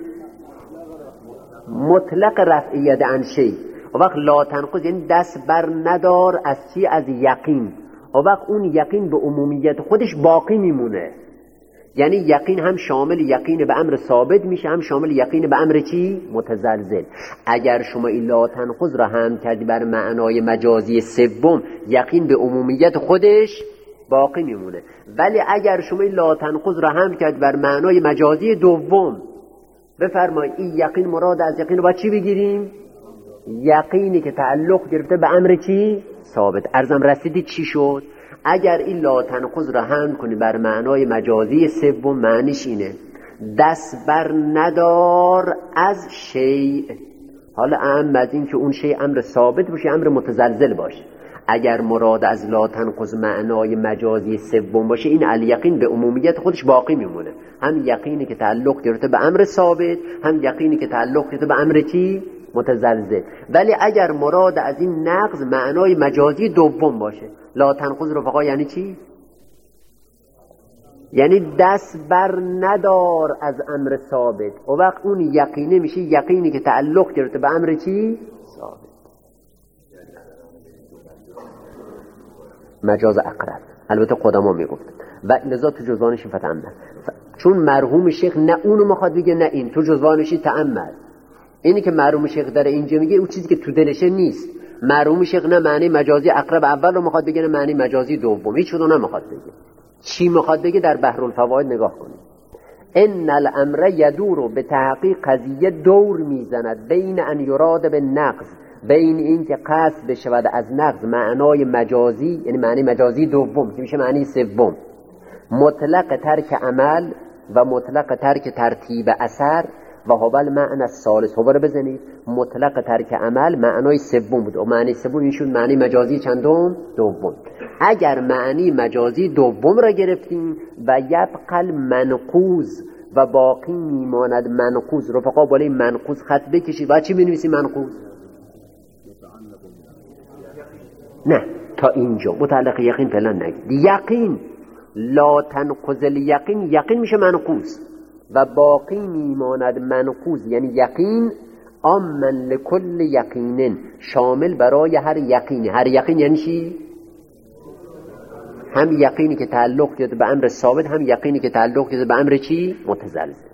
مطلق رفعیت عن شیء. و وقت لا تنقض یعنی دست بر ندار از چی؟ از یقین. و وقت اون یقین به عمومیت خودش باقی میمونه، یعنی یقین هم شامل یقین به امر ثابت میشه، هم شامل یقین به امر چی؟ متزلزل. اگر شما این لا تنقض را هم کردی بر معنای مجازی سوم، یقین به عمومیت خودش باقی میمونه. ولی اگر شما این لا تنقض را هم کردی بر معنای مجازی دوم، بفرمایید این یقین مراد از یقین رو باید چی بگیریم؟ یقینی که تعلق گرفته به امر چی؟ ثابت. عرضم رسیدید چی شد؟ اگر این لا تنقض را هم کنی بر معنای مجازی سوم، معنیش اینه دست بر ندار از شیء. حالا اهم از این که اون شیء امر ثابت باشه، امر متزلزل باشه. اگر مراد از لا تنقض معنای مجازی سوم باشه، این الیقین به عمومیت خودش باقی میمونه، هم یقینی که تعلق گرفته به امر ثابت، هم یقینی که تعلق گرفته به امر چی؟ متزلزل. ولی اگر مراد از این نقض معنای مجازی دوم باشه، لا تنقض رفقا یعنی چی؟ یعنی دست بر ندار از امر ثابت. و وقت اون یقینه میشه یقینی که تعلق گرفته به امر چی؟ ثابت. مجاز اقرب البته قدما میگفت و لذا تو جزوانش فتعمل، چون مرحوم شیخ نه اونو میخواد بگه نه این، تو جزوانشی تعمل. اینی که مرحوم شیخ داره اینجا میگه اون چیزی که تو دلشه نیست. مرحوم شیخ نه معنی مجازی اقرب اول رو میخواد بگه نه معنی مجازی دوم، هیچ کدوم نمیخواد بگه. چی میخواد بگه در بحر الفواید نگاه کنید. ان الامر یدور به تحقیق قضیه دور میزند بین ان یراد به نقض، بین این که قصد بشود از نقض معنای مجازی، یعنی معنی مجازی دوم که میشه معنی سوم، مطلق ترک عمل و مطلق ترک ترتیب اثر و هو المعنی الثالث. هو رو بزنید، مطلق ترک عمل معنای سوم بود و معنی سوم اینشون معنی مجازی چندم؟ دوم. اگر معنی مجازی دوم را گرفتیم و یبقى منقوز و باقی میماند منقوز، رفقا بالای منقوز خط بکشید. باید چی بنویسیم منقوز؟ نه تا اینجا متعلق یقین فعلا نگید. یقین لا تنقض الیقین، یقین میشه منقوز و باقی میماند منقوز، یعنی یقین آمن لکل یقینن، شامل برای هر یقینی. هر یقین یعنی چی؟ هم یقینی که تعلق داره به امر ثابت، هم یقینی که تعلق داره به امر چی؟ متزلزل.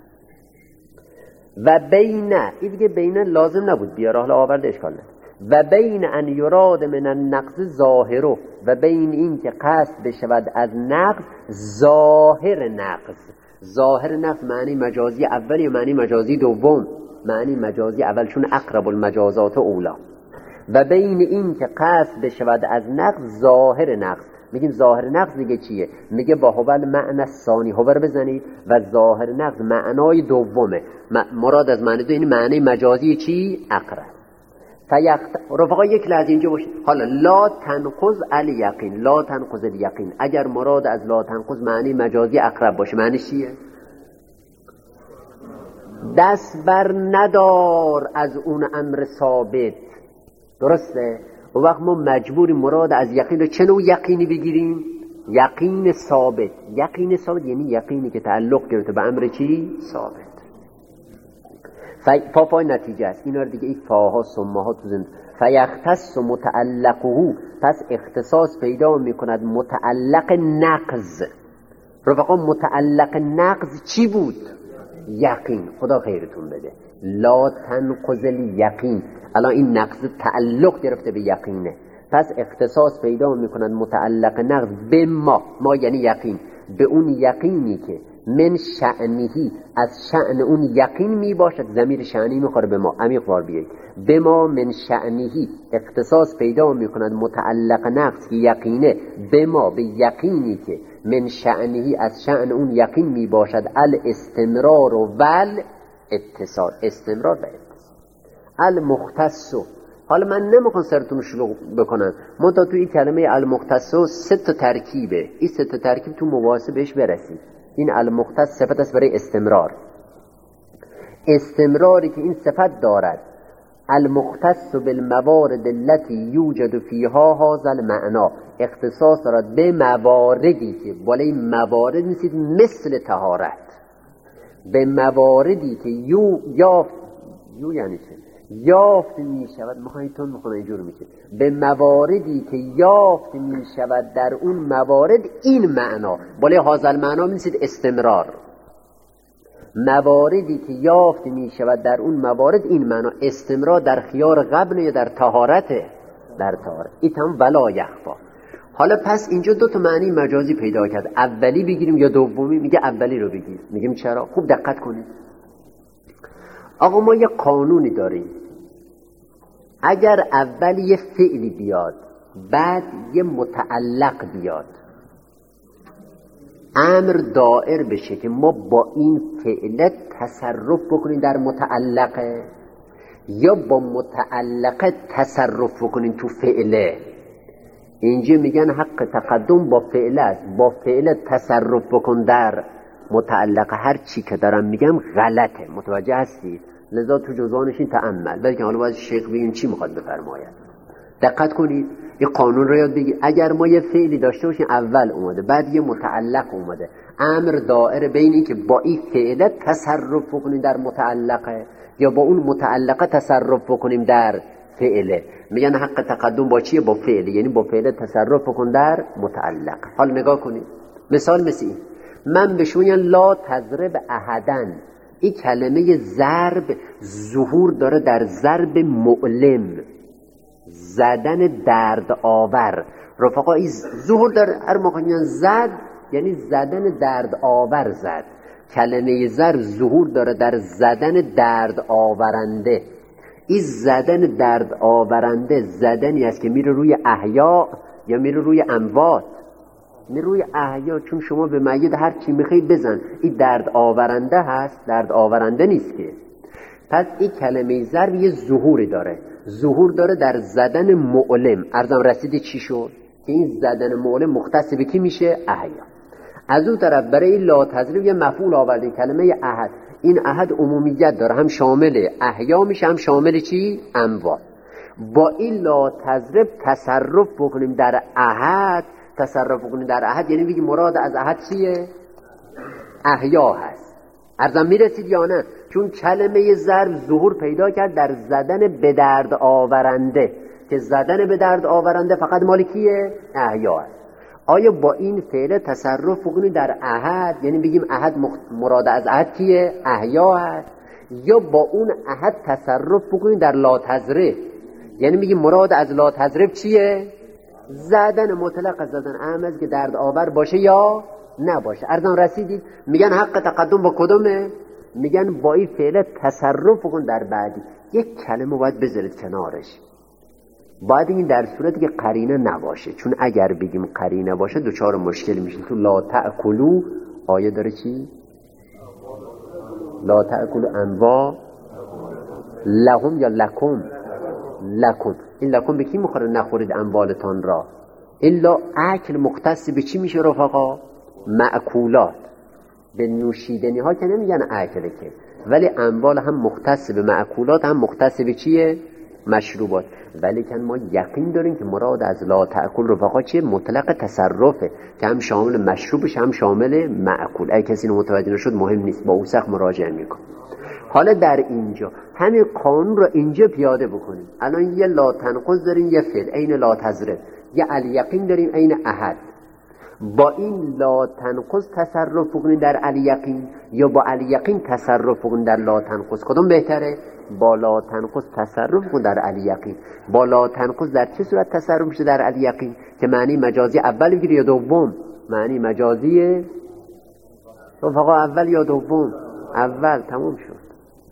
و بین، این دیگه بین لازم نبود بیاره، حالا آورده اشکال نداره. و بین ان یراد من النقض ظاهره، و بین این که قصد بشود از نقض ظاهر نقض. ظاهر نقض معنی مجازی اول یا معنی مجازی دوم؟ معنی مجازی اول، چون اقرب المجازات اولا. و بین این که قصد بشود از نقض ظاهر نقض. میگیم ظاهر نقض دیگه چیه؟ میگه با هو المعنی الثانی، هو رو بزنید و ظاهر نقض معنای دومه. مراد از معنی دو این معنی مجازی چی؟ اقرب. فیخت... رفقا یک لحظه اینجا باشید. حالا لا تنقض الیقین، لا تنقض الیقین، اگر مراد از لا تنقض معنی مجازی اقرب باشه معنی چیه؟ دست بر ندار از اون امر ثابت. درسته؟ و وقت ما مجبوری مراد از یقین رو چه نوع یقینی بگیریم؟ یقین ثابت. یقین ثابت یعنی یقینی که تعلق گرفته به امر چی؟ ثابت. فا پای نتیجه است. اینا رو دیگه این فاها سماها تو زند. فیختص متعلقه، پس اختصاص پیدا میکند متعلق نقض. رفقا متعلق نقض چی بود؟ یقین. خدا خیرتون بده. لا تنقض الیقین، الان این نقض تعلق گرفته به یقینه، پس اختصاص پیدا میکند متعلق نقض به ما، ما یعنی یقین، به اون یقینی که من شأنهی، از شأن اون یقین می باشد. ضمیر شأنی میخوره به ما، عمیق بار بیایید. به ما من شأنهی اختصاص پیدا میکند متعلق نقض که یقینه، به ما به یقینی که من شأنهی از شأن اون یقین می باشد. الاستمرار و ول اتصال، استمرار و اتصال. المختص، حالا من نمیخوام سرتون رو شلوغ بکنم، من تا تو این کلمه المختص سه تا ترکیبه، این سه تا ترکیب تو مباحثه بهش برسید. این المختص صفت است برای استمرار، استمراری که این صفت دارد. المختص بالموارد التي یوجد فیها هذا المعنى، اختصاص دارد به مواردی که بالای موارد نیستید، مثل طهارت، به مواردی که یو یافت، یو یعنی چه؟ یافت می شود، مخواهیتون مخواهی اینجور میشه، به مواردی که یافت می شود در اون موارد این معنا، بالای هازل معنا می نسید استمرار. مواردی که یافت می شود در اون موارد این معنا، استمرار در خیار قبل یا در طهارته؟ در طهارت. ایتام ولا یخفا. حالا پس اینجا دو تا معنی مجازی پیدا کرد، اولی بگیریم یا دومی؟ میگه اولی رو بگیر. میگیم چرا؟ خوب دقت کنید. آقا ما یه قانونی داریم، اگر اول یه فعلی بیاد بعد یه متعلق بیاد، امر دائر بشه که ما با این فعل تصرف بکنیم در متعلقه، یا با متعلقه تصرف بکنیم تو فعله. اینجا میگن حق تقدم با فعل است، با فعل تصرف بکن در متعلقه. هر چی که دارم میگم غلطه، متوجه هستید؟ لذا تو جزوانش این تأمل، بلکه حالا باید شیخ بگیم چی میخواد بفرماید. دقت کنید، این قانون رو یاد بگیر. اگر ما یه فعلی داشته باشیم اول اومده بعد یه متعلق اومده، امر دائره بین این که با این فعل تصرف بکنیم در متعلقه یا با اون متعلقه تصرف بکنیم در فعله. میگن حق تقدم با چیه؟ با فعل، یعنی با فعل تصرف بکن در متعلق. حال نگاه کنید مثال مثل این، من به شما میگم لا تضرب احدن. این کلمه ضرب ظهور داره در ضرب مؤلم، زدن درد آور. رفقا این ظهور داره هر موقع میگن زد یعنی زدن درد آور زد. کلمه ضرب ظهور داره در زدن درد آورنده. این زدن درد آورنده زدنی است که میره روی احیا یا میره روی اموات. میره روی احیا، چون شما به میت هر چی میخوای بزن، این درد آورنده هست، درد آورنده نیست که. پس این کلمه ضرب یه ظهوری داره، ظهور داره در زدن مؤلم. عرضم رسیدی چی شد؟ که این زدن مؤلم مختص به کی میشه؟ احیا. از اون طرف برای لا تضرب یه مفعول آورده، کلمه احد. این احد عمومیت داره، هم شامل احیا میشه هم شامل چی؟ اموات. با این لا تضرب تصرف بکنیم در احد، تصرف بکنیم در احد یعنی بگیم مراد از احد چیه؟ احیا هست. عرضم میرسید یا نه؟ چون کلمه ضرب ظهور پیدا کرد در زدن به درد آورنده، که زدن به درد آورنده فقط مال کیه؟ احیا هست. آیا با این فعل تصرف بکنیم در احد یعنی بگیم احد مراد از احد کیه؟ احیا هست، یا با اون احد تصرف بکنیم در لا تضرب یعنی بگیم مراد از لا تضرب چیه؟ زدن مطلق، زدن اعم که درد آور باشه یا نباشه. عرضم رسیدید؟ میگن حق تقدم با کدومه؟ میگن با این فعل تصرف بکن در بعدی. یک کلمه باید بذارید کنارش، باید این در صورتی که قرینه نباشه، چون اگر بگیم قرینه باشه دوچار مشکل میشه. تو لا تأکلو آیه داره چی؟ لا تأکلو انوا لهم یا لکم. لکم این لکم به کی میخوره؟ نخورید اموالتان را. الا اکل مختص به چی میشه رفقا؟ مأکولات. به نوشیدنی ها که نمیگن اکله که، ولی اموال هم مختص به مأکولات هم مختص به چیه؟ مشروبات. ولی که ما یقین داریم که مراد از لا تأکل رفقا چیه؟ مطلق تصرفه که هم شامل مشروبش هم شامل مأکول. اگه کسی متوجه نشد مهم نیست، با اوسق مراجعه میکن. حالا در اینجا همین قانون رو اینجا پیاده بکنیم. الان یه لا تنقض داریم، یه فعل عین لا تضرب، یه الیقین داریم عین احد. با این لا تنقض تصرف بکنیم در الیقین یا با الیقین تصرف بکنیم در لا تنقض؟ کدوم بهتره؟ با لا تنقض تصرف بکنیم در الیقین. با لا تنقض در چه صورت تصرف میشه در الیقین؟ که معنی مجازی اول بگیری یا دوم؟ معنی مجازی رفقا اول یا دوم؟ اول. تموم شد.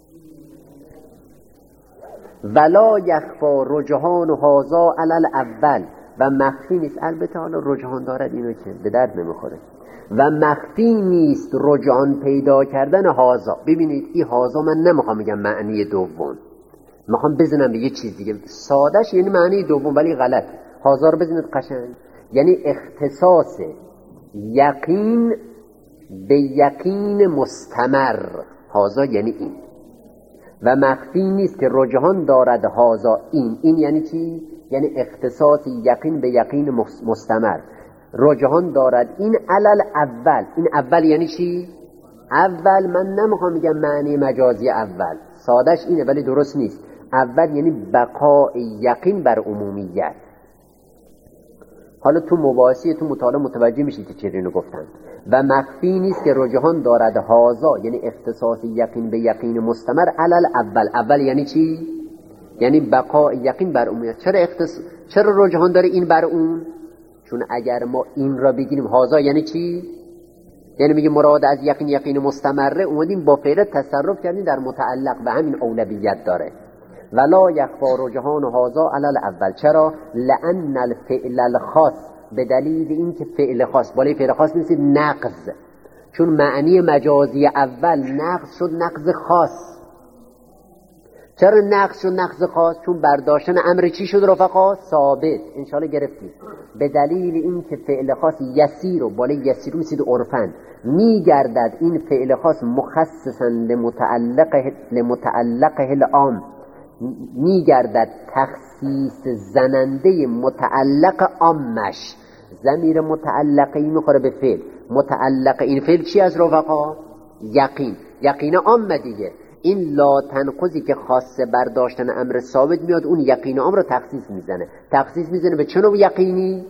ولا یخفا رجحان هازا علل اول. و مخفی نیست، البته حالا رجحان دارد اینو که به درد نمیخوره. و مخفی نیست رجحان پیدا کردن هازا. ببینید این هازا من نمیخوام بگم معنی دوم، میخوام بزنم به یه چیز دیگه. سادش یعنی معنی دوم ولی غلط. هازا رو بزنید قشنگ، یعنی اختصاص یقین به یقین مستمر. هازا یعنی این. و مخفی نیست که رجحان دارد هازا این. این یعنی چی؟ یعنی اختصاص یقین به یقین مستمر. رجحان دارد این علل اول. این اول یعنی چی؟ اول من نمیخوام بگم معنی مجازی اول، سادش اینه ولی درست نیست. اول یعنی بقاء یقین بر عمومیت. حالا تو مباحثی تو مطالعه متوجه میشید که چه اینو گفتن. و مخفی نیست که رجحان دارد هازا یعنی اختصاص یقین به یقین مستمر علل اول. اول یعنی چی؟ یعنی بقاء یقین بر عمومیت. چرا اختصاص چرا رجحان داره این بر اون؟ چون اگر ما این را بگیریم هازا یعنی چی؟ یعنی میگه مراد از یقین یقین مستمره، اومدیم با فعل تصرف کردیم در متعلق و همین اولویت داره. ولا یخفا رجحان هازا علل اول. چرا؟ لأن الفعل الخاص، به دلیل این که فعل خاص بالای فعل خاص نیست نقض، چون معنی مجازی اول نقض شد نقض خاص. چرا نقض شد نقض خاص؟ چون برداشتن امر چی شد رفقا؟ ثابت. انشاءالله گرفتید. به دلیل این که فعل خاص یسیر و بالای یسیر میسید عرفن میگردد این فعل خاص مخصصا لمتعلقه لمتعلقه العام، میگردد تخصیص زننده متعلق عامش. ضمیر متعلقه ای میخوره به فعل. متعلق این فعل چی از رفقا؟ یقین. یقین عام دیگه. این لا تنقضی که خاصه برداشتن امر ثابت میاد، اون یقین عام رو تخصیص میزنه. تخصیص میزنه به چه نوع یقینی؟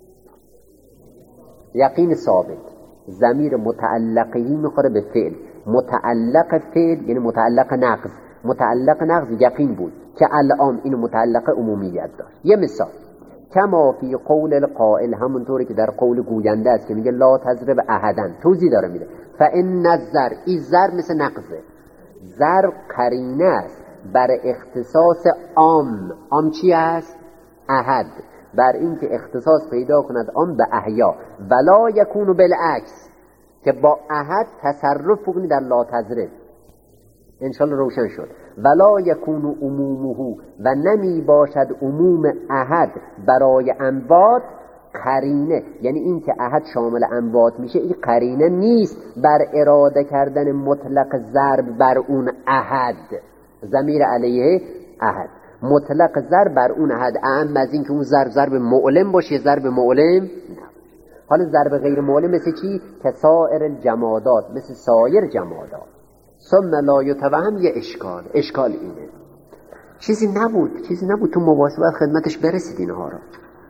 یقین ثابت. ضمیر متعلقه ای میخوره به فعل. متعلق فعل یعنی متعلق نقض. متعلق نقض یقین بود که الان این متعلق عمومیت داشت. یه مثال کما فی قول القائل، همونطوری که در قول گوینده است که میگه لا تضرب احدن، توضیح داره میده فان الزر، این زر مثل نقضه. زر قرینه است بر اختصاص عام. عام چی است؟ احد. بر این که اختصاص پیدا کند عام به احیا. ولا یکون بالعکس، که با احد تصرف کنی در لا تضرب. انشالله روشن شد. ولا یکون عمومه، و نمی باشد عموم احد برای اموات قرینه، یعنی این که احد شامل اموات میشه این قرینه نیست بر اراده کردن مطلق ضرب بر اون احد. ضمیر علیه احد، مطلق ضرب بر اون احد، اعم از این که اون ضرب ضرب معلم باشه، ضرب معلم نه. حالا ضرب غیر معلم مثل چی؟ که سایر الجمادات، مثل سایر جمادات. ثم لا یتوهم، یه اشکال. اشکال اینه چیزی نبود چیزی نبود تو مواصلات خدمتش برسید اینها رو.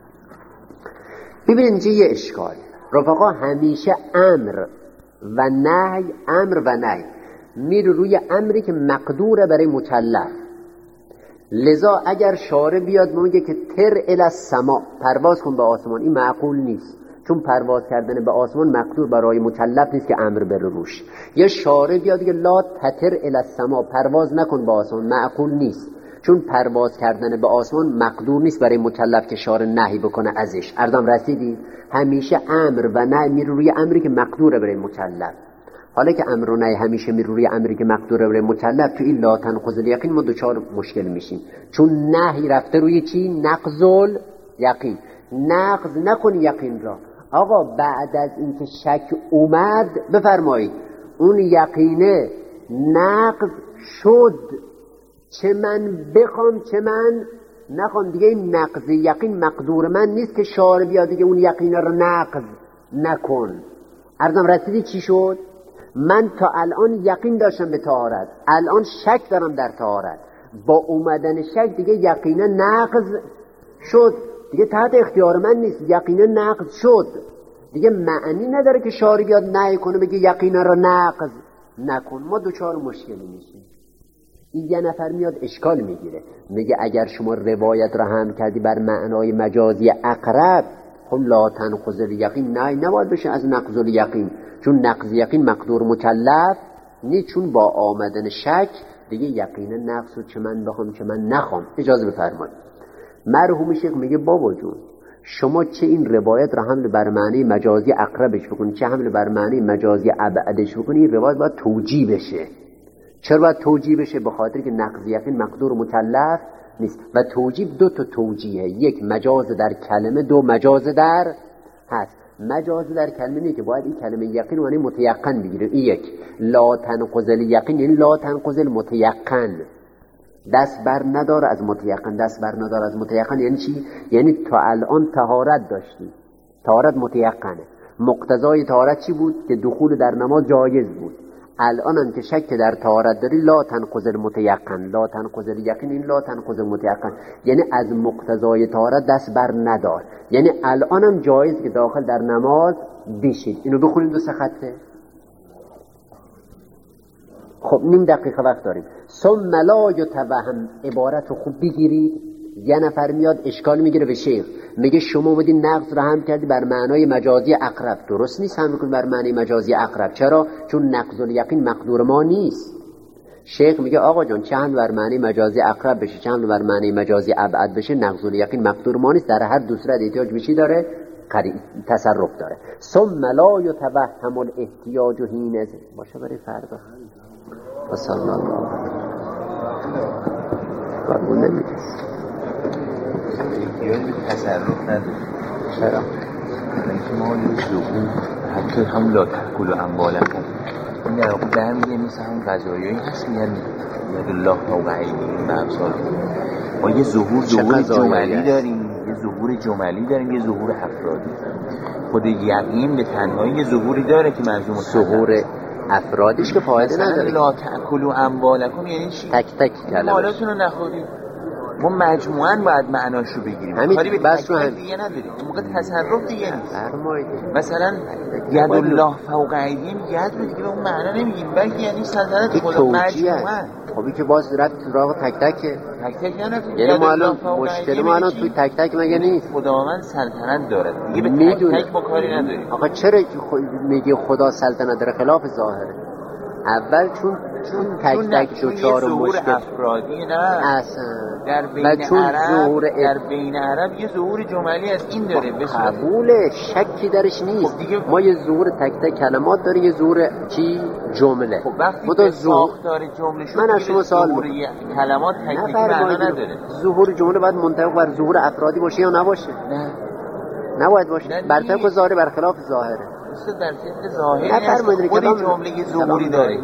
ببینید اینجا یه اشکال. رفقا همیشه امر و نهی، امر و نهی میره روی امری که مقدوره برای مکلف. لذا اگر شارع بیاد میگه که تر الی السما، پرواز کن به آسمان، این معقول نیست، چون پرواز کردن به آسمان مقدور برای مکلف نیست که امر بره روش. یا شارع بیاد دیگه لا تتر الی السما، پرواز نکن به آسمان، معقول نیست، چون پرواز کردن به آسمان مقدور نیست برای مکلف که شارع نهی بکنه ازش. ارزم رسیدی؟ همیشه امر و نهی میره روی امری که مقدوره برای مکلف. حالا که امر و نهی همیشه میره روی امری که مقدوره برای مکلف، تو این لا تنقض الیقین ما دوچار مشکل میشیم، چون نهی رفته روی چی؟ نقض الیقین. نقض نکنی یقین را. آقا بعد از اینکه شک اومد بفرمایید اون یقینه نقض شد، چه من بخوام چه من نخوام دیگه، این نقض یقین مقدور من نیست که شارع بیاد دیگه اون یقینه رو نقض نکن. عرضم رسیدی چی شد؟ من تا الان یقین داشتم به طهارت، الان شک دارم در طهارت. با اومدن شک دیگه یقینه نقض شد، دیگه تحت اختیار من نیست، یقینه نقض شد. دیگه معنی نداره که شارع بیاد نهی کنه بگه یقینه رو نقض نکن. ما دوچار مشکلی میشیم. این یه نفر میاد اشکال میگیره، میگه اگر شما روایت را هم کردی بر معنای مجازی اقرب، خب لا تنقض الیقین نهی نباید بشه از نقض الیقین، چون نقض یقین مقدور مکلف نیست، چون با آمدن شک دیگه یقین نقص و چه من بخوام چه من نخوام. اجازه بفرمایید. مرحوم شیخ میگه بابا جون شما چه این روایت را حمل بر معنی مجازی اقربش بکنی چه حمل بر معنی مجازی ابعدش بکنی، این روایت باید توجیه بشه. چرا باید توجیه بشه؟ به خاطر که نقض یقین مقدور مکلف نیست. و توجیه دو تا توجیه، یک مجاز در کلمه، دو مجاز در هست. مجاز در کلمه نه که باید این کلمه یقین و متیقن بگیره. این یک لا تنقض الیقین، یعنی لا تنقض المتیقن، دست بر نداره از متیقن. دست بر نداره از متیقن یعنی چی؟ یعنی تا الان طهارت داشتی، طهارت متیقنه، مقتضای طهارت چی بود؟ که دخول در نماز جایز بود. الان هم که شک در طهارت داری لا تنقض المتیقن، لا تنقض الیقین، این لا تنقض المتیقن یعنی از مقتضای طهارت دست بر ندار، یعنی الان هم جایز که داخل در نماز بشید. اینو بخونید دو سه خطه. خب نیم دقیقه وقت داریم. ثم لا یتوهم، عبارت رو خوب بگیرید. یه نفر میاد اشکال میگیره به شیخ، میگه شما بودی نقض رو هم کردی بر معنای مجازی اقرب. درست نیست هم میکنی بر معنای مجازی اقرب. چرا؟ چون نقض الیقین مقدور ما نیست. شیخ میگه آقا جان چه هم بر معنای مجازی اقرب بشه چه هم بر معنای مجازی ابعد بشه، نقض الیقین مقدور ما نیست. در هر دو صورت احتیاج به چی داره؟ قریب تصرف داره. ثم لا یتوهم الاحتیاج حین باشه برای فردا. صلی الله علیه و احتیاج به تصرف نداره. چرا؟ اینکه ما لزوم حتی هم لا تأکل اموالکم این در واقع در میگه مثل همون قضایایی هست میگن ید الله فوق ایدیهم و ابصارهم. ما یه ظهور ظهور جملی داریم، یه ظهور جملی داریم، یه ظهور افرادی. خود یقین به تنهایی یه ظهوری داره که منظور ظهور افرادیش که فایده نداره. لا تأکلوا اموالکم یعنی چی؟ تک تک کلمه مالاتون رو نخورید. ما مجموعاً باید معناشو بگیریم. کاری به تک تک دیگه نداریم. اون موقع تصرف دیگه نیست. مثلا ید الله فوق ایدیهم ید رو دیگه به اون معنا نمیگیم، بلکه یعنی سلطنت خدا مجموعاً. خب که باز رفت سراغ تک تک تک تک نه. یعنی ما الان مشکل ما الان توی تک تک مگه نیست؟ خداوند سلطنت داره. دیگه به تک تک ما کاری نداریم. آقا چرا میگی خدا سلطنت داره؟ خلاف ظاهره. اول چون چون تک تک دو چهار مشکل افرادی نه اصلا در بین عرب در بین عرب یه ظهور جملی از این داره. قبوله، شکی درش نیست. خب ما یه ظهور تک تک کلمات داره، یه ظهور چی جمله. خب وقتی به ساختار جمله شد من از شما سوال می‌کنم کلمات تک تک معنا نداره. ظهور جمله باید منطبق بر ظهور افرادی باشه یا نباشه؟ نه نباید باشه. برطبق ظاهر برخلاف ظاهره. است در طبق ظاهری خود جمله ظهوری داره.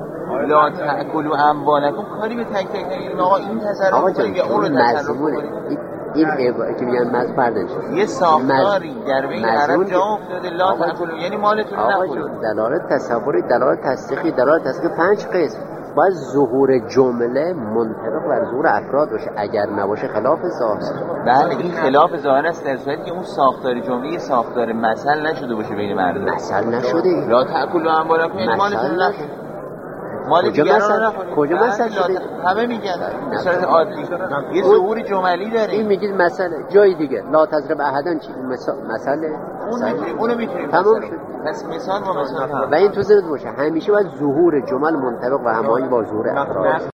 لا تأکلوا اموالکم کاری به تک تک نگیریم. آقا این تصرف کنیم یا اون رو تصرف کنیم. این عبارت که میگن مز پردن شد یه ساختاری در بین عرب جا افتاده لا تأکلوا یعنی مالتون رو نخورید. دلالت تصوری، دلالت تصدیقی، دلالت تصدیق پنج قسم. باید ظهور جمله منطبق بر ظهور افراد باشه، اگر نباشه خلاف ظاهر. بله این خلاف ظاهر است در صورتی که اون ساختار جمله ساختار مثل نشده باشه بین مردم. مثل نشده. لا تأکلوا اموالکم یعنی مالتون رو نخورید. مال دیگران رو نخورید. کجا مثل شده؟ همه میگن به صورت عادی یه ظهور جملی داره. این میگید مثلا جای دیگه لا تضرب احدن چی؟ این مثله اون میتونیم اونو میتونیم تمام شد. پس مثال با مثال و این تو ذهنت باشه همیشه باید ظهور جمل منطبق و هماهنگ با ظهور افراد.